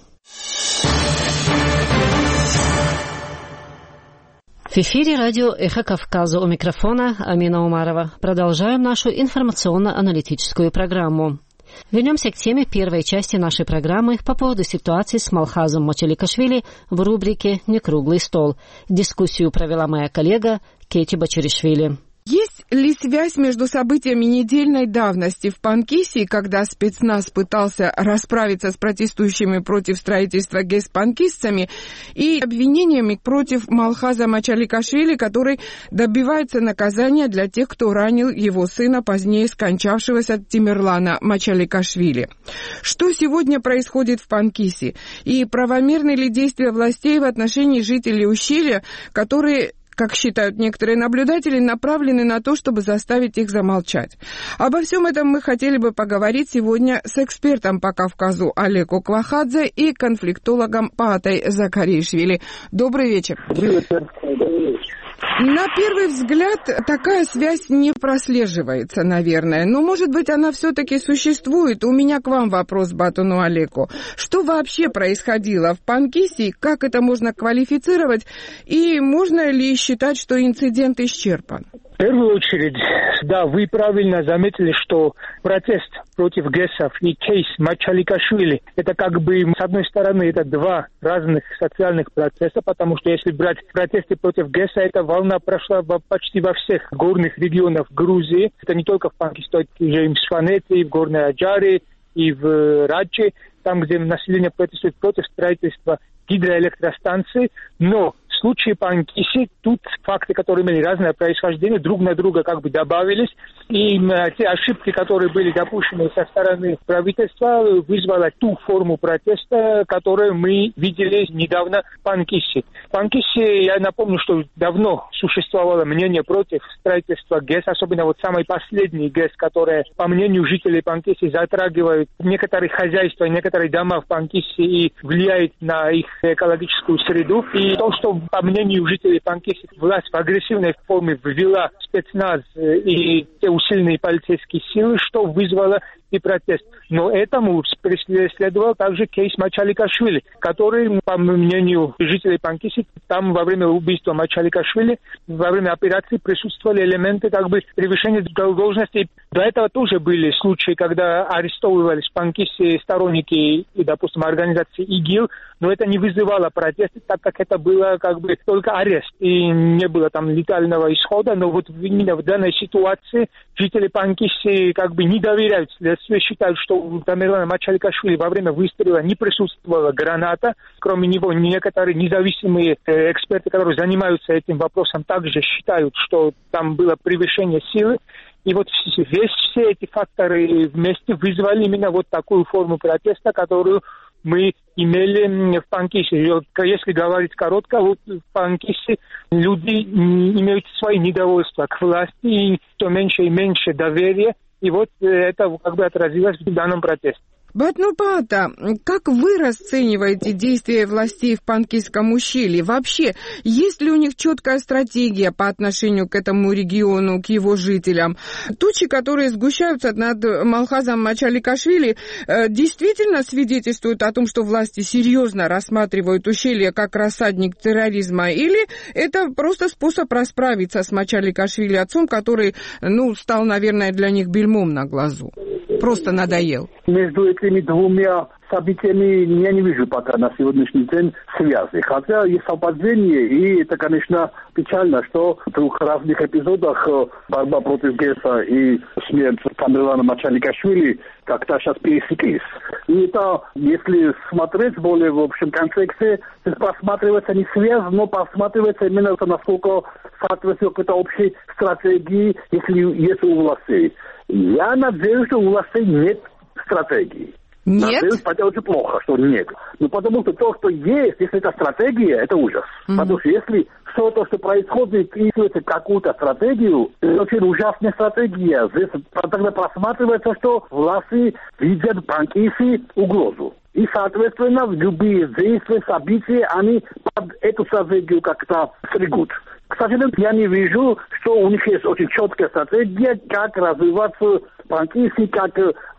В эфире радио «Эхо Кавказа», у микрофона Амина Умарова. Продолжаем нашу информационно-аналитическую программу. Вернемся к теме первой части нашей программы по поводу ситуации с Малхазом Мачаликашвили в рубрике «Не круглый стол». Дискуссию провела моя коллега Кети Бачаришвили. Есть ли связь между событиями недельной давности в Панкисии, когда спецназ пытался расправиться с протестующими против строительства ГЭС панкисцами, и обвинениями против Малхаза Мачаликашвили, который добивается наказания для тех, кто ранил его сына, позднее скончавшегося Тимерлана Мачаликашвили? Что сегодня происходит в Панкиси? И правомерны ли действия властей в отношении жителей ущелья, которые, как считают некоторые наблюдатели, направлены на то, чтобы заставить их замолчать? Обо всем этом мы хотели бы поговорить сегодня с экспертом по Кавказу Олеко Квахадзе и конфликтологом Паатой Закаришвили. Добрый вечер. Добрый вечер. На первый взгляд такая связь не прослеживается, наверное, но, может быть, она все-таки существует. У меня к вам вопрос, Батуну Олеко. Что вообще происходило в Панкиси, как это можно квалифицировать, и можно ли считать, что инцидент исчерпан? В первую очередь, да, вы правильно заметили, что протест против ГЭСов и кейс Мачаликашвили, это как бы, с одной стороны, это два разных социальных процесса, потому что если брать протесты против ГЭСа, эта волна прошла во, почти во всех горных регионах Грузии. Это не только в Панкиси, это и в Шванете, и в Горной Аджаре, и в Радже, там, где население протестует против строительства гидроэлектростанции, но в случае Панкиси тут факты, которые имели разное происхождение, друг на друга как бы добавились, и те ошибки, которые были допущены со стороны правительства, вызвали ту форму протеста, которую мы видели недавно в Панкиси. В Панкиси, я напомню, что давно существовало мнение против строительства ГЭС, особенно вот самый последний ГЭС, который, по мнению жителей Панкиси, затрагивает некоторые хозяйства, некоторые дома в Панкиси и влияет на их экологическую среду. И то, что, по мнению жителей Панкиси, власть в агрессивной форме ввела спецназ и те усиленные полицейские силы, что вызвало и протест. Но этому преследовал также кейс Мачаликашвили, который, по мнению жителей Панкиси, там во время убийства Мачаликашвили, во время операции присутствовали элементы как бы превышения должности. До этого тоже были случаи, когда арестовывались в Панкиси сторонники и, допустим, организации ИГИЛ, но это не вызывало протесты, так как это было как бы только арест, и не было там летального исхода. Но вот именно в данной ситуации жители Панкиси как бы не доверяют следствию, считают, что у Тамерлана Мачаликашвили во время выстрела не присутствовала граната. Кроме него, некоторые независимые э, эксперты, которые занимаются этим вопросом, также считают, что там было превышение силы. И вот весь, все эти факторы вместе вызвали именно вот такую форму протеста, которую мы имели в Панкиси. Если говорить коротко, вот в Панкиси люди имеют свои недовольства к власти, и все меньше и меньше доверия. И вот это как бы отразилось в данном протесте. Батну Паата, как вы расцениваете действия властей в Панкисском ущелье? Вообще, есть ли у них четкая стратегия по отношению к этому региону, к его жителям? Тучи, которые сгущаются над Малхазом Мачаликашвили, действительно свидетельствуют о том, что власти серьезно рассматривают ущелье как рассадник терроризма? Или это просто способ расправиться с Мачаликашвили, отцом, который, ну, стал, наверное, для них бельмом на глазу? Просто надоел. Между этими двумя событиями я не вижу пока на сегодняшний день связи. Хотя есть совпадение, и это, конечно, печально, что в двух разных эпизодах борьба против ГЭСа и смерть Тамерлана Мачаликашвили как-то сейчас пересеклись. И это, если смотреть более в общем контексте, просматривается не связь, но просматривается именно то, насколько соответствует какой-то общей стратегии, если есть у властей. Я надеюсь, что у властей нет стратегии. Нет? Надеюсь, это очень плохо, что нет. Ну, потому что то, что есть, если это стратегия, это ужас. Mm-hmm. Потому что если все то, что происходит, вписывается в какую-то стратегию, это очень ужасная стратегия. Здесь тогда просматривается, что власти видят в Панкиси угрозу. И, соответственно, любые действия, события, они под эту стратегию как-то стригут. К сожалению, я не вижу, что у них есть очень четкая стратегия, как развиваться в Панкиси, как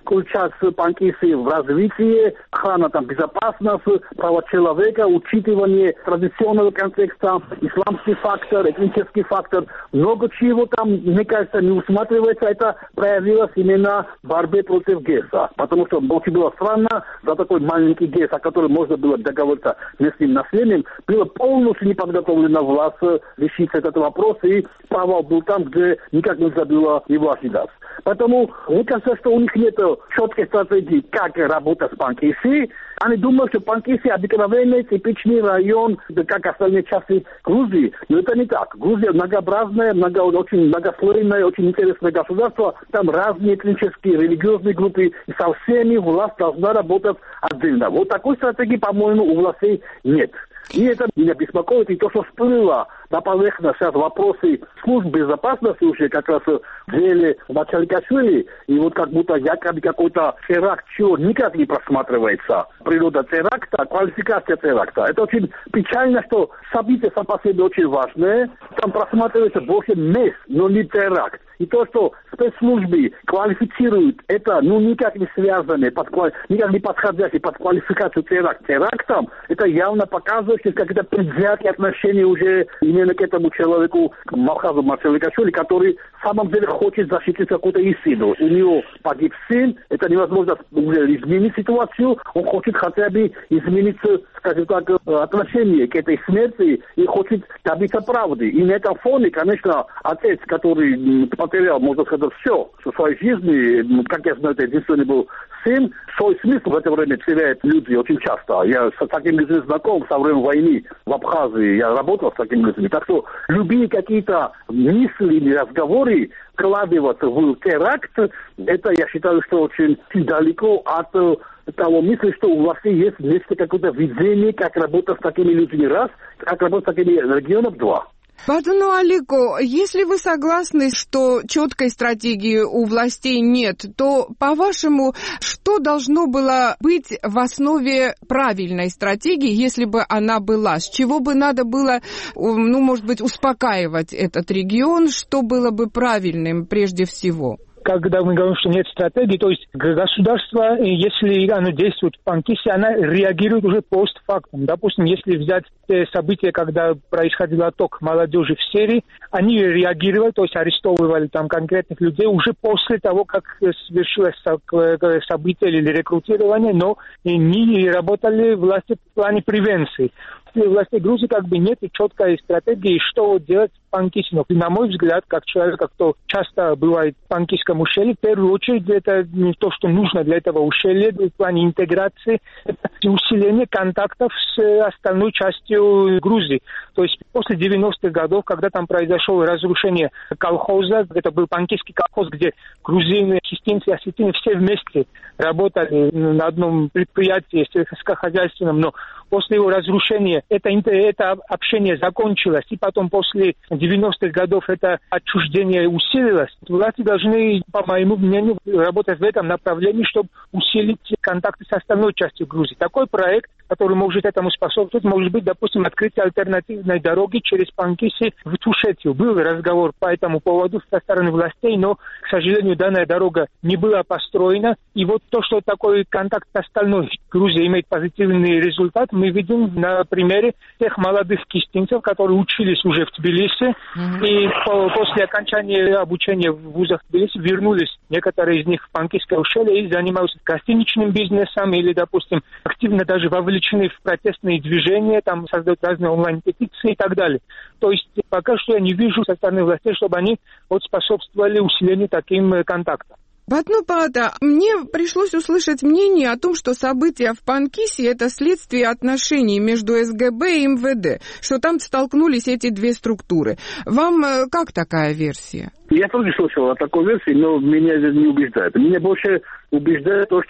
включаться Панкиси в развитие, охрана там безопасность, права человека, учитывание традиционного контекста, исламский фактор, этнический фактор, много чего там, мне кажется, не усматривается. Это проявилось именно в борьбе против ГЭСа, потому что очень было странно, за такой маленький ГЭС, о котором можно было договориться с местным населением, было полностью не подготовлена власть решить этот вопрос, и провал был там, где никак нельзя было его ожидать. Поэтому мне кажется, что у них нет четкой стратегии, как работать с Панкиси. Они думают, что Панкиси обыкновенный, типичный район, как остальные части Грузии. Но это не так. Грузия многообразная, много, очень многослойное, очень интересное государство. Там разные этнические, религиозные группы. И со всеми власть должна работать отдельно. Вот такой стратегии, по-моему, у властей нет. И это меня беспокоит, и то, что всплыло на поверхность сейчас вопросы служб безопасности уже как раз в деле Мачаликашвили, и вот как будто якобы какой-то теракт, чего никак не просматривается. Природа теракта, квалификация теракта. Это очень печально, что события сам по себе очень важные, там просматривается больше мест, но не теракт. И то, что спецслужбы квалифицируют это, ну, никак не связанное, под, никак не подходящее под квалификацию теракт, терактом, это явно показывает, что какие-то предвзятые отношения уже именно к этому человеку, к Малхазу Мачаликашвили, который в самом деле хочет защитить какую-то истину. У него погиб сын, это невозможно изменить ситуацию, он хочет хотя бы изменить, скажем так, отношение к этой смерти и хочет добиться правды. И на этом фоне, конечно, отец, который потерял, можно сказать, все в своей жизни, как я знаю, это единственный был сын, свой смысл в это время теряют люди очень часто. Я с такими людьми знаком со временем войны в Абхазии, я работал с такими людьми. Так что любые какие-то мысли или разговоры вкладываться в теракт, это, я считаю, что очень далеко от того мысли, что у властей есть нечто какое-то видение, как работать с такими людьми, раз, как работать с такими регионами, два. Бадуну Алику, если вы согласны, что четкой стратегии у властей нет, то, по-вашему, что должно было быть в основе правильной стратегии, если бы она была? С чего бы надо было, ну, может быть, успокаивать этот регион? Что было бы правильным прежде всего? Когда мы говорим, что нет стратегии, то есть государство, если оно действует в Панкиси, оно реагирует уже постфактум. Допустим, если взять те события, когда происходил отток молодежи в Сирии, они реагировали, то есть арестовывали там конкретных людей уже после того, как совершилось событие или рекрутирование, но не работали власти в плане превенции. У властей Грузии как бы нет четкой стратегии, что делать в Панкиси. Но, на мой взгляд, как человека, кто часто бывает в Панкисском ущелье, в первую очередь это то, что нужно для этого ущелья в плане интеграции, это усиление контактов с остальной частью Грузии. То есть после девяностых годов, когда там произошло разрушение колхоза, это был Панкисский колхоз, где грузины, чистинцы, осетины все вместе работали на одном предприятии сельскохозяйственном, но после его разрушения это, это общение закончилось, и потом после девяностых годов это отчуждение усилилось. Власти должны, по моему мнению, работать в этом направлении, чтобы усилить контакты с остальной частью Грузии. Такой проект, который может этому способствовать, может быть, допустим, открытие альтернативной дороги через Панкиси в Тушетию. Был разговор по этому поводу со стороны властей, но, к сожалению, данная дорога не была построена. И вот то, что такой контакт с остальной Грузией имеет позитивный результат, мы видим на примере тех молодых кистинцев, которые учились уже в Тбилиси, mm-hmm. и по, после окончания обучения в вузах Тбилиси вернулись некоторые из них в Панкисское ущелье и занимаются гостиничным бизнесом или, допустим, активно даже вовлечены в протестные движения, там создают разные онлайн-петиции и так далее. То есть пока что я не вижу со стороны властей, чтобы они вот способствовали усилению таким контактам. Батнупада, мне пришлось услышать мнение о том, что события в Панкиси – это следствие отношений между СГБ и МВД, что там столкнулись эти две структуры. Вам как такая версия? Я тоже слышал о такой версии, но меня это не убеждает. Меня больше убеждает то, что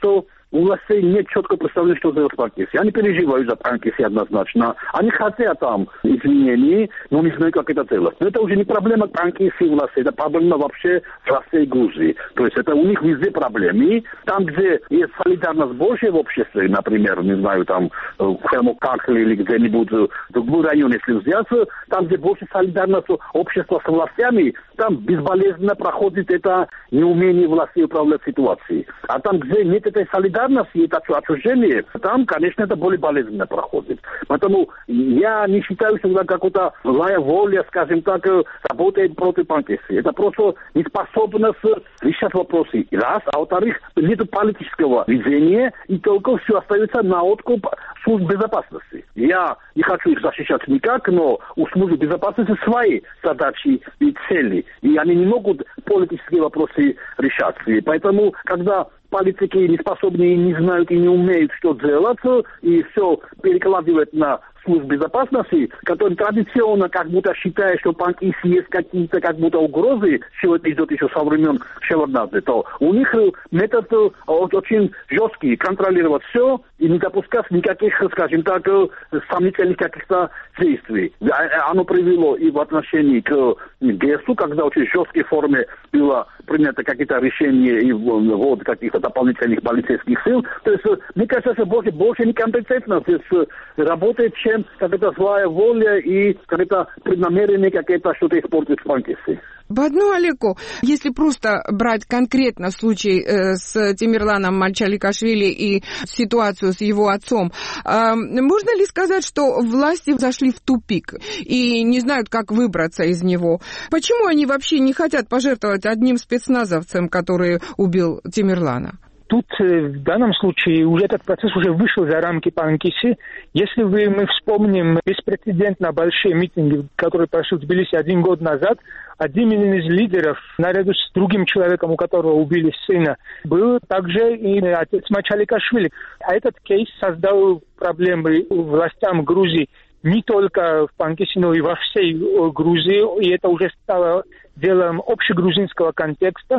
у властей нет четкого представления, что делать в Панкиссе. Они переживают за Панкиссе однозначно. Они хотят там изменений, но не знают, как это делать. Но это уже не проблема Панкиссе властей, это проблема вообще властей Грузии. То есть это у них везде проблемы. Там, где есть солидарность больше в обществе, например, не знаю, там в Хермокакле или где-нибудь в другом районе, если взяться, там, где больше солидарность общества с властями, там безболезненно проходит это неумение властей управлять ситуацией. А там, где нет этой солидарности, это отчуждение, там, конечно, это более болезненно проходит. Поэтому я не считаю, что это какая-то злая воля, скажем так, работает против Панкисси. Это просто неспособность решать вопросы. Раз, а во-вторых, нет политического видения, и только все остается на откуп служб безопасности. Я не хочу их защищать никак, но у службы безопасности свои задачи и цели, и они не могут политические вопросы решать. И поэтому, когда политики не способны, не знают и не умеют, что делать, и все перекладывают на служб безопасности, которые традиционно как будто считают, что в Панкиссе есть какие-то как будто угрозы, чего это идет еще со времен Шеварднадзе, то у них метод очень жесткий, контролировать все и не допускать никаких, скажем так, сомнительных каких-то действий. Оно привело и в отношении к ГЭСу, когда в очень жесткой форме было принято какие-то решения и ввод каких-то дополнительных полицейских сил. То есть, мне кажется, что больше, больше некомпетентность здесь работает, чем какая-то злая воля и какое-то преднамеренное какое-то что-то испортить в Панкиссе. Бадну Алеко, если просто брать конкретно случай э, с Темирланом Мачаликашвили и ситуацию с его отцом, э, можно ли сказать, что власти зашли в тупик и не знают, как выбраться из него? Почему они вообще не хотят пожертвовать одним спецназовцем, который убил Темирлана? Тут в данном случае уже этот процесс уже вышел за рамки Панкисси. Если вы, мы вспомним беспрецедентно большие митинги, которые прошли в Тбилиси один год назад, один из лидеров, наряду с другим человеком, у которого убили сына, был также и отец Мачаликашвили. А этот кейс создал проблемы властям Грузии не только в Панкисси, но и во всей Грузии. И это уже стало делом общегрузинского контекста.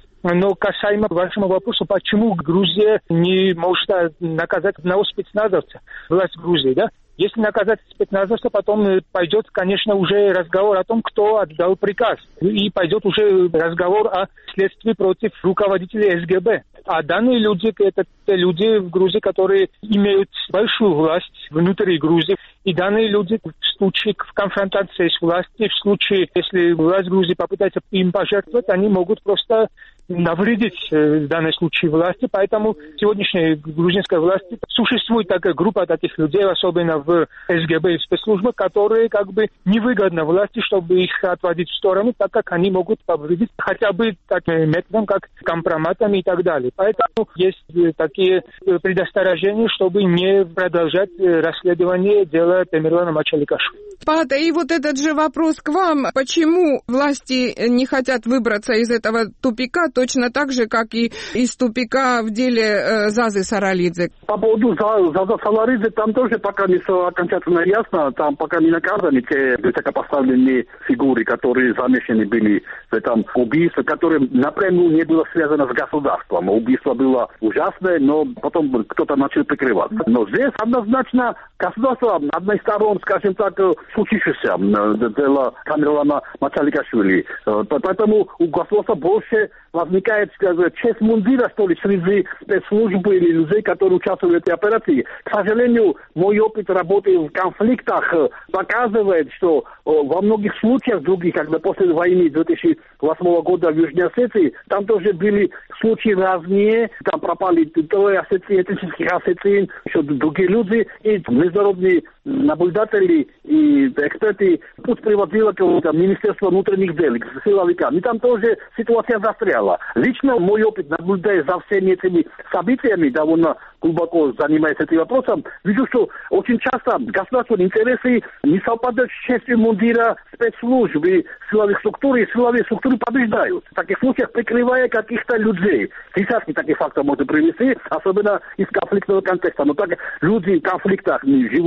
Но касаемо вашего вопроса, почему Грузия не может наказать одного спецназовца, власть Грузии, да? Если наказать спецназовца, потом пойдет, конечно, уже разговор о том, кто отдал приказ. И пойдет уже разговор о следствии против руководителей эс гэ бэ. А данные люди, это те люди в Грузии, которые имеют большую власть внутри Грузии. И данные люди в случае в конфронтации с властью, в случае, если власть Грузии попытается им пожертвовать, они могут просто навредить в данном случае власти. Поэтому сегодняшней грузинской власти существует такая группа таких людей, особенно в эс гэ бэ и спецслужбах, которые как бы невыгодно власти, чтобы их отводить в сторону, так как они могут повредить хотя бы таким методом, как компроматами и так далее. Поэтому есть такие предосторожения, чтобы не продолжать расследование дела Темирлана Мачаликашвили. Пата, и вот этот же вопрос к вам. Почему власти не хотят выбраться из этого тупика, точно так же, как и из тупика в деле э, Зазы Саралидзе? По поводу Зазы Саралидзе, там тоже пока не все окончательно ясно, там пока не наказаны те высокопоставленные фигуры, которые замешаны были в этом убийстве, которое напрямую не было связано с государством. Убийство было ужасное, но потом кто-то начал прикрываться. Но здесь однозначно государство, одной из сторон, скажем так, случившееся дело Темирлана Мачаликашвили. Поэтому у государства больше возникает, сказать, честь мундира, что ли, среди спецслужб или людей, которые участвуют в этой операции. К сожалению, мой опыт работы в конфликтах показывает, что во многих случаях других, когда после войны две тысячи восьмого года в Южной Осетии, там тоже были случаи разные, там пропали трое осетин, этнических осетин, еще другие люди, и международные наблюдатели и эксперты пусть приводило к Министерству внутренних дел, к силовикам. И там тоже ситуация застряла. Лично мой опыт, наблюдая за всеми этими событиями, довольно глубоко занимаясь этим вопросом, вижу, что очень часто государственные интересы не совпадают с честью мундира спецслужб и силовых структур, и силовые структуры побеждают. В таких случаях прикрывая каких-то людей. Десятки таких фактов можно привести, особенно из конфликтного контекста. Но так люди в конфликтах, живущие на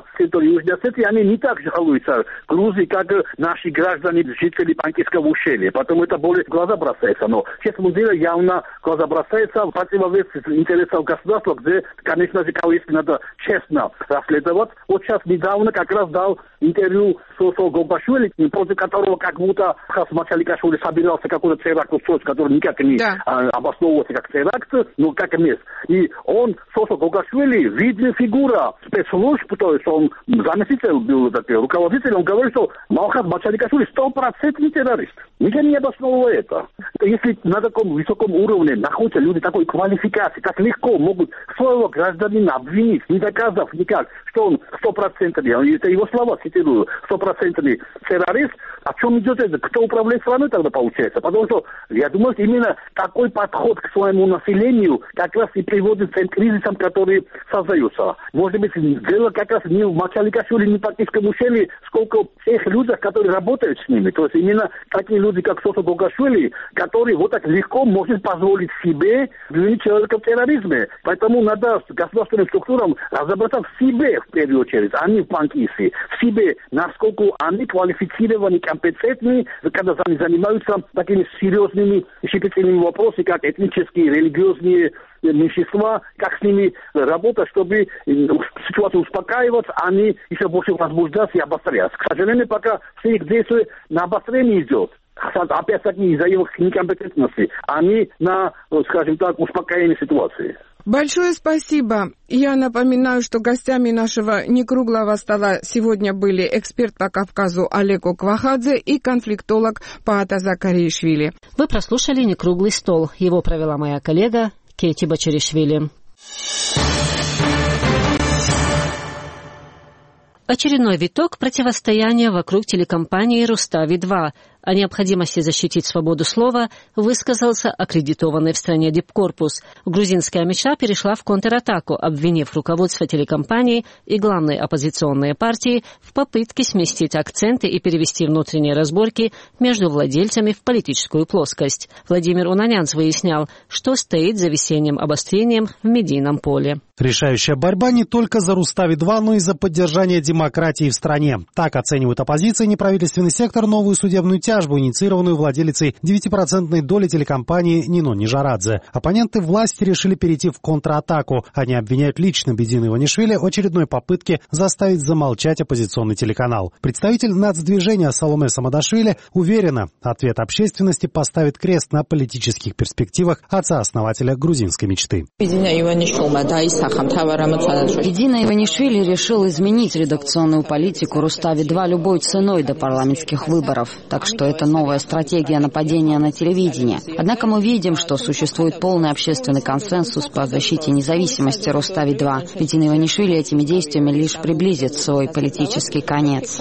на территории Южной Осетии, они не так жалуются Грузии, как наши граждане, жители Панкисского ущелья. Потому это более в глаза бросается. Но, честно говоря, явно в глаза бросается в противовес интересов государства, где, конечно же, если надо честно расследовать. Вот сейчас недавно как раз дал интервью Сосо Гогашвили, против которого как будто Масаликашвили собирался какой-то теракт устроить, который никак не да. обосновывался как теракт, но как мест. И он, Сосо Гогашвили, видная фигура спецслужб, то есть он заместитель был, такой, руководитель, он говорит, что Малхас Масаликашвили стопроцентный террорист. Никак не обосновывает это. Если на таком высоком уровне находятся люди такой квалификации, так легко могут своего гражданина обвинить, не доказав никак, что он стопроцентный, это его слова цитирую, стопроцентный террорист, о чем идет это? Кто управляет страной тогда получается? Потому что, я думаю, именно такой подход к своему населению как раз и приводит к тем кризисам, которые создаются. Может быть, дело как раз не в Масаликашвили, не в Панкисском ущелье, сколько тех людей, которые работают с ними. То есть именно такие люди, как Сосо Гогашвили, которые вот так легко могут позволить себе обвинить человека в терроризме. Поэтому надо государственным структурам разобраться в себе, в первую очередь, а не в Панкисе. В себе, насколько они квалифицированы, компетентны, когда они занимаются такими серьезными щепетильными вопросами, как этнические, религиозные меньшинства, как с ними работать, чтобы ситуацию успокаивать, а не еще больше возбуждаться и обостряться. К сожалению, пока все их действия на обострение идет. Опять-таки из-за их некомпетентности, а не на, скажем так, успокоение ситуации. Большое спасибо. Я напоминаю, что гостями нашего некруглого стола сегодня были эксперт по Кавказу Олег Оквахадзе и конфликтолог Паата Закаришвили. Вы прослушали «Некруглый стол». Его провела моя коллега Кейти Бачаришвили. Очередной виток противостояния вокруг телекомпании «Рустави-два». О необходимости защитить свободу слова высказался аккредитованный в стране Дипкорпус. Грузинская мечта перешла в контратаку, обвинив руководство телекомпании и главной оппозиционной партии в попытке сместить акценты и перевести внутренние разборки между владельцами в политическую плоскость. Владимир Унанянц выяснял, что стоит за весенним обострением в медийном поле. Решающая борьба не только за Рустави-два, но и за поддержание демократии в стране. Так оценивают оппозиция и неправительственный сектор новую судебную тяжбу, инициированную владелицей девятипроцентной доли телекомпании Нино Нижарадзе. Оппоненты власти решили перейти в контратаку. Они обвиняют лично Бедина Иванишвили в очередной попытке заставить замолчать оппозиционный телеканал. Представитель нацдвижения Саломе Самадашвили уверена, ответ общественности поставит крест на политических перспективах отца-основателя грузинской мечты. Бедина Иванишвили решил изменить редакционную политику Рустави-два любой ценой до парламентских выборов. Так что это новая стратегия нападения на телевидение. Однако мы видим, что существует полный общественный консенсус по защите независимости Рустави-два. Бедина Иванишвили этими действиями лишь приблизит свой политический конец.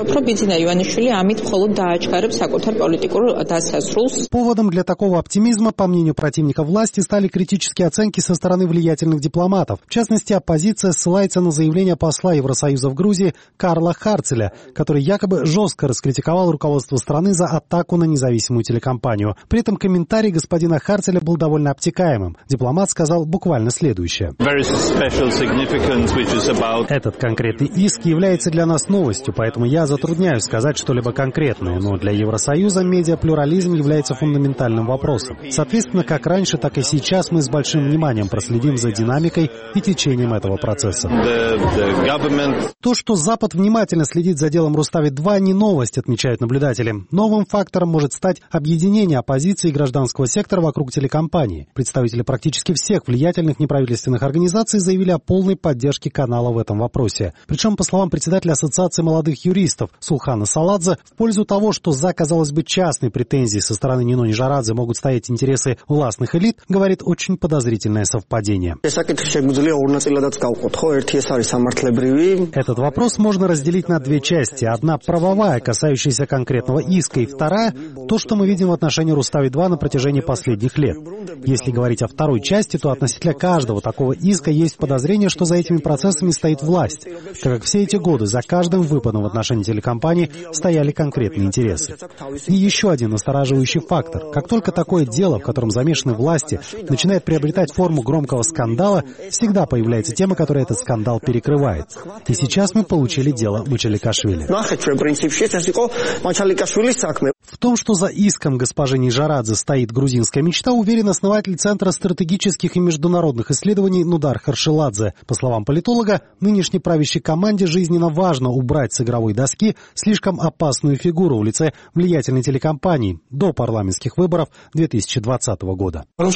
Поводом для такого оптимизма, по мнению противников власти, стали критические оценки со стороны влиятельных дипломатов. В частности, оппозиция ссылается на заявление посла Евросоюза в Грузии Карла Харцеля, который якобы жестко раскритиковал руководство страны за атаку на независимую телекомпанию. При этом комментарий господина Харцеля был довольно обтекаемым. Дипломат сказал буквально следующее. Этот конкретный иск является для нас новостью, поэтому я затрудняюсь сказать что-либо конкретное, но для Евросоюза медиаплюрализм является фундаментальным вопросом. Соответственно, как раньше, так и сейчас мы с большим вниманием проследим за динамикой и течением этого процесса. The, the government... То, что Запад внимательно следит за делом Рустави-два, не новость, отмечают наблюдатели. Новым фактором может стать объединение оппозиции и гражданского сектора вокруг телекомпании. Представители практически всех влиятельных неправительственных организаций заявили о полной поддержке канала в этом вопросе. Причем, по словам председателя Ассоциации молодых юристов Сулхана Саладзе, в пользу того, что за, казалось бы, частной претензии со стороны Нино Нижарадзе могут стоять интересы властных элит, говорит очень подозрительное совпадение. Этот вопрос можно разделить на две части. Одна правовая, касающаяся конкретного иска, и вторая вторая — то, что мы видим в отношении Рустави-два на протяжении последних лет. Если говорить о второй части, то относительно каждого такого иска есть подозрение, что за этими процессами стоит власть, так как все эти годы за каждым выпадом в отношении телекомпаний стояли конкретные интересы. И еще один настораживающий фактор. Как только такое дело, в котором замешаны власти, начинает приобретать форму громкого скандала, всегда появляется тема, которая этот скандал перекрывает. И сейчас мы получили дело Мачаликашвили. В том, что за иском госпожи Нижарадзе стоит грузинская мечта, уверен основатель Центра стратегических и международных исследований Нудар Харшеладзе. По словам политолога, нынешней правящей команде жизненно важно убрать с игровой доски слишком опасную фигуру в лице влиятельной телекомпании до парламентских выборов две тысячи двадцатого года. То,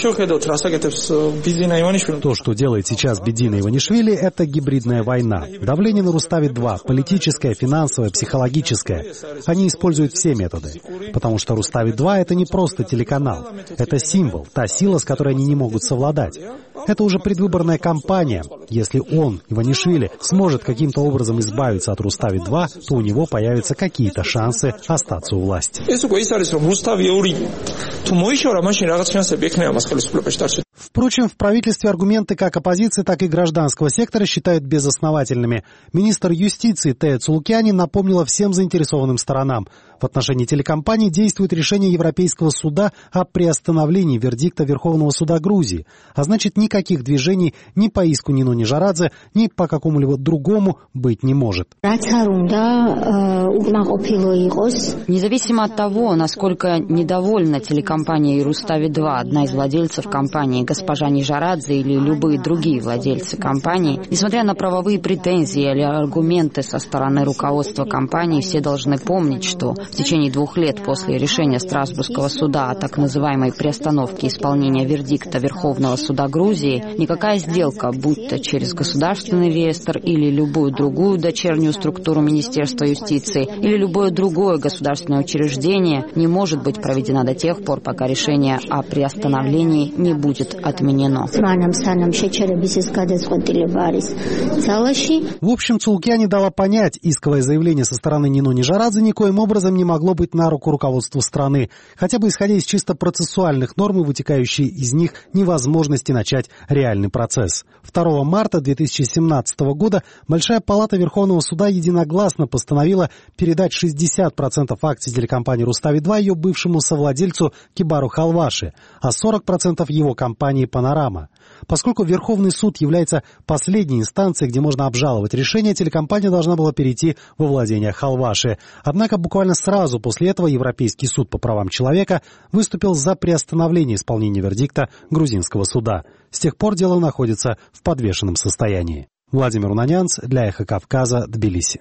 что делает сейчас Бедина Иванишвили, это гибридная война. Давление на Рустави-два, политическое, финансовое, психологическое. Они используют все методы. Потому что Рустави-два — это не просто телеканал. Это символ, та сила, с которой они не могут совладать. Это уже предвыборная кампания. Если он, Иванишвили, сможет каким-то образом избавиться от Рустави-два, то у него появятся какие-то шансы остаться у власти. Впрочем, в правительстве аргументы как оппозиции, так и гражданского сектора считают безосновательными. Министр юстиции Тея Цулукяни напомнила всем заинтересованным сторонам. В отношении телекомпаний действует решение Европейского суда о приостановлении вердикта Верховного суда Грузии. А значит, никаких движений ни по иску Нино Нижарадзе, ни по какому-либо другому быть не может. Независимо от того, насколько недовольна телекомпания Рустави-два, одна из владельцев компании, госпожа Нижарадзе или любые другие владельцы компании, несмотря на правовые претензии или аргументы со стороны руководства компании, все должны помнить, что в течение двух лет после решения Страсбургского суда о так называемой приостановке исполнения вердикта Верховного суда Грузии, никакая сделка, будь то через государственный реестр или любую другую дочернюю структуру Министерства юстиции или любое другое государственное учреждение, не может быть проведена до тех пор, пока решение о приостановлении не будет отменено. В общем, Цулукяни дала понять, исковое заявление со стороны Нино Нижарадзе никоим образом не могло быть на руку руководству страны, хотя бы исходя из чисто процессуальных норм и вытекающей из них невозможности начать реальный процесс. второго марта две тысячи семнадцатого года Большая палата Верховного суда единогласно постановила передать шестьдесят процентов акций телекомпании Рустави-два ее бывшему совладельцу Кибару Халваши, а сорок процентов его компании «Панорама». Поскольку Верховный суд является последней инстанцией, где можно обжаловать решение, телекомпания должна была перейти во владение Халваши. Однако буквально сразу после этого Европейский суд по правам человека выступил за приостановление исполнения вердикта грузинского суда. С тех пор дело находится в подвешенном состоянии. Владимир Унанянц для «Эхо Кавказа», Тбилиси.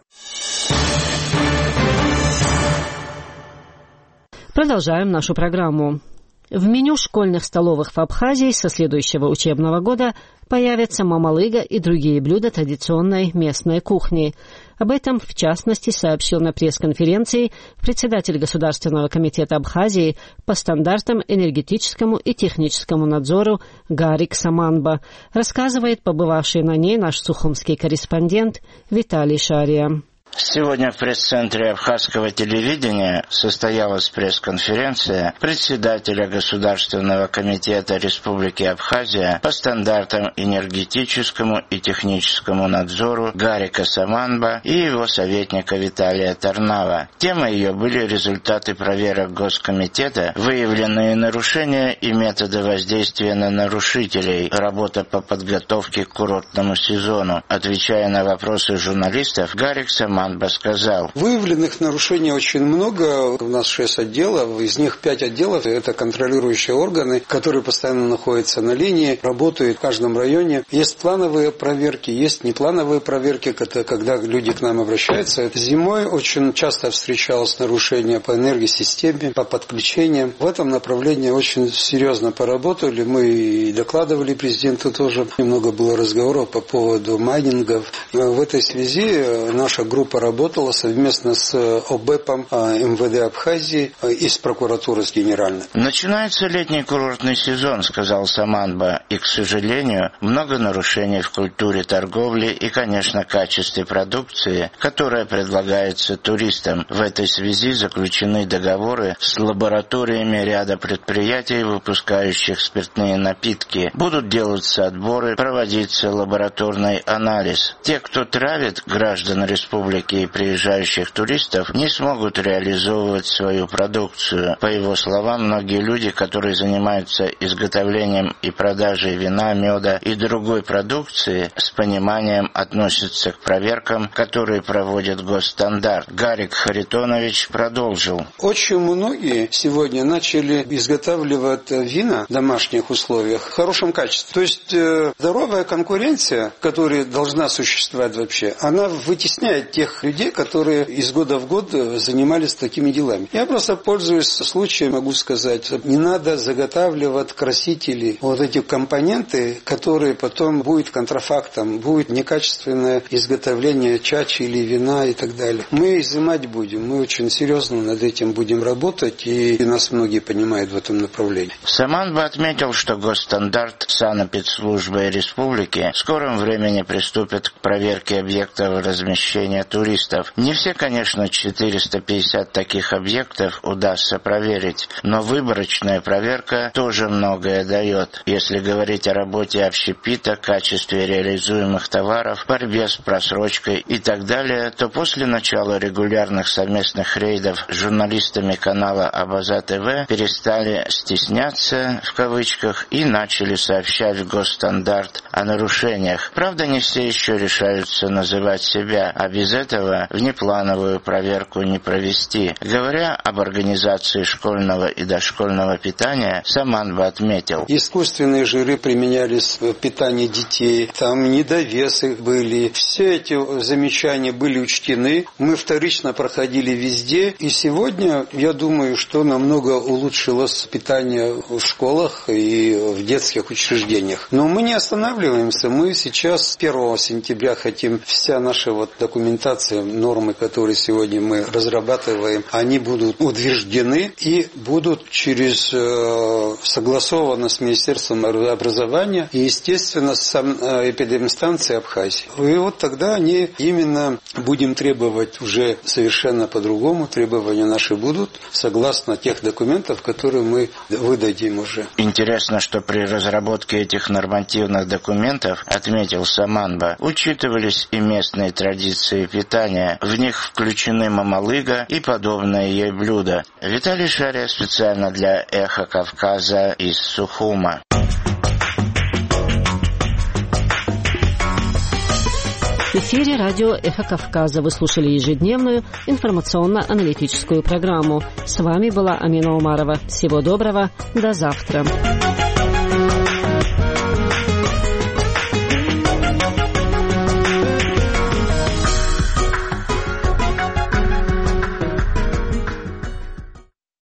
Продолжаем нашу программу. В меню школьных столовых в Абхазии со следующего учебного года появятся мамалыга и другие блюда традиционной местной кухни. Об этом, в частности, сообщил на пресс-конференции председатель Государственного комитета Абхазии по стандартам энергетическому и техническому надзору Гарик Саманба, рассказывает побывавший на ней наш сухумский корреспондент Виталий Шария. Сегодня в пресс-центре Абхазского телевидения состоялась пресс-конференция председателя Государственного комитета Республики Абхазия по стандартам энергетическому и техническому надзору Гарика Саманба и его советника Виталия Тарнава. Темой ее были результаты проверок Госкомитета, выявленные нарушения и методы воздействия на нарушителей, работа по подготовке к курортному сезону. Отвечая на вопросы журналистов, Гарик Саманба сказал: выявленных нарушений очень много. У нас шесть отделов, из них пять отделов. Это контролирующие органы, которые постоянно находятся на линии, работают в каждом районе. Есть плановые проверки, есть неплановые проверки, когда люди к нам обращаются. Зимой очень часто встречалось нарушение по энергосистеме, по подключениям. В этом направлении очень серьезно поработали. Мы и докладывали президенту тоже. Немного было разговоров по поводу майнингов. В этой связи наша группа поработала совместно с ОБЭПом эм вэ дэ Абхазии и с прокуратурой с генеральной. Начинается летний курортный сезон, сказал Саманба, и, к сожалению, много нарушений в культуре торговли и, конечно, качестве продукции, которая предлагается туристам. В этой связи заключены договоры с лабораториями ряда предприятий, выпускающих спиртные напитки. Будут делаться отборы, проводиться лабораторный анализ. Те, кто травит граждан республики и приезжающих туристов, не смогут реализовывать свою продукцию. По его словам, многие люди, которые занимаются изготовлением и продажей вина, меда и другой продукции, с пониманием относятся к проверкам, которые проводит госстандарт. Гарик Харитонович продолжил. Очень многие сегодня начали изготавливать вина в домашних условиях в хорошем качестве. То есть э, здоровая конкуренция, которая должна существовать вообще, она вытесняет тех людей, которые из года в год занимались такими делами. Я просто, пользуясь случаем, могу сказать, не надо заготавливать красители, вот эти компоненты, которые потом будет контрафактом, будет некачественное изготовление чачи или вина и так далее. Мы изымать будем, мы очень серьезно над этим будем работать, и нас многие понимают в этом направлении. Саманба отметил, что госстандарт санэпидслужбы республики в скором времени приступит к проверке объектов размещения туристов. Не все, конечно, четыреста пятьдесят таких объектов удастся проверить, но выборочная проверка тоже многое дает. Если говорить о работе общепита, качестве реализуемых товаров, борьбе с просрочкой и так далее, то после начала регулярных совместных рейдов с журналистами канала Абаза ТВ перестали стесняться, в кавычках, и начали сообщать в госстандарт о нарушениях. Правда, не все еще решаются называть себя, а без этого внеплановую проверку не провести. Говоря об организации школьного и дошкольного питания, Саманба отметил. Искусственные жиры применялись в питании детей, там недовесы были. Все эти замечания были учтены. Мы вторично проходили везде. И сегодня, я думаю, что намного улучшилось питание в школах и в детских учреждениях. Но мы не останавливаемся. Мы сейчас первого сентября хотим, вся наша вот документация, нормы, которые сегодня мы разрабатываем, они будут утверждены и будут через э, согласованно с Министерством образования и, естественно, с э, эпидемстанцией Абхазии. И вот тогда они именно будем требовать уже совершенно по-другому, требования наши будут согласно тех документов, которые мы выдадим уже. Интересно, что при разработке этих нормативных документов, отметил Саманба, учитывались и местные традиции питания. В них включены мамалыга и подобные ей блюда. Виталий Шария специально для «Эхо Кавказа» из Сухума. В эфире радио «Эхо Кавказа». Вы слушали ежедневную информационно-аналитическую программу. С вами была Амина Умарова. Всего доброго. До завтра.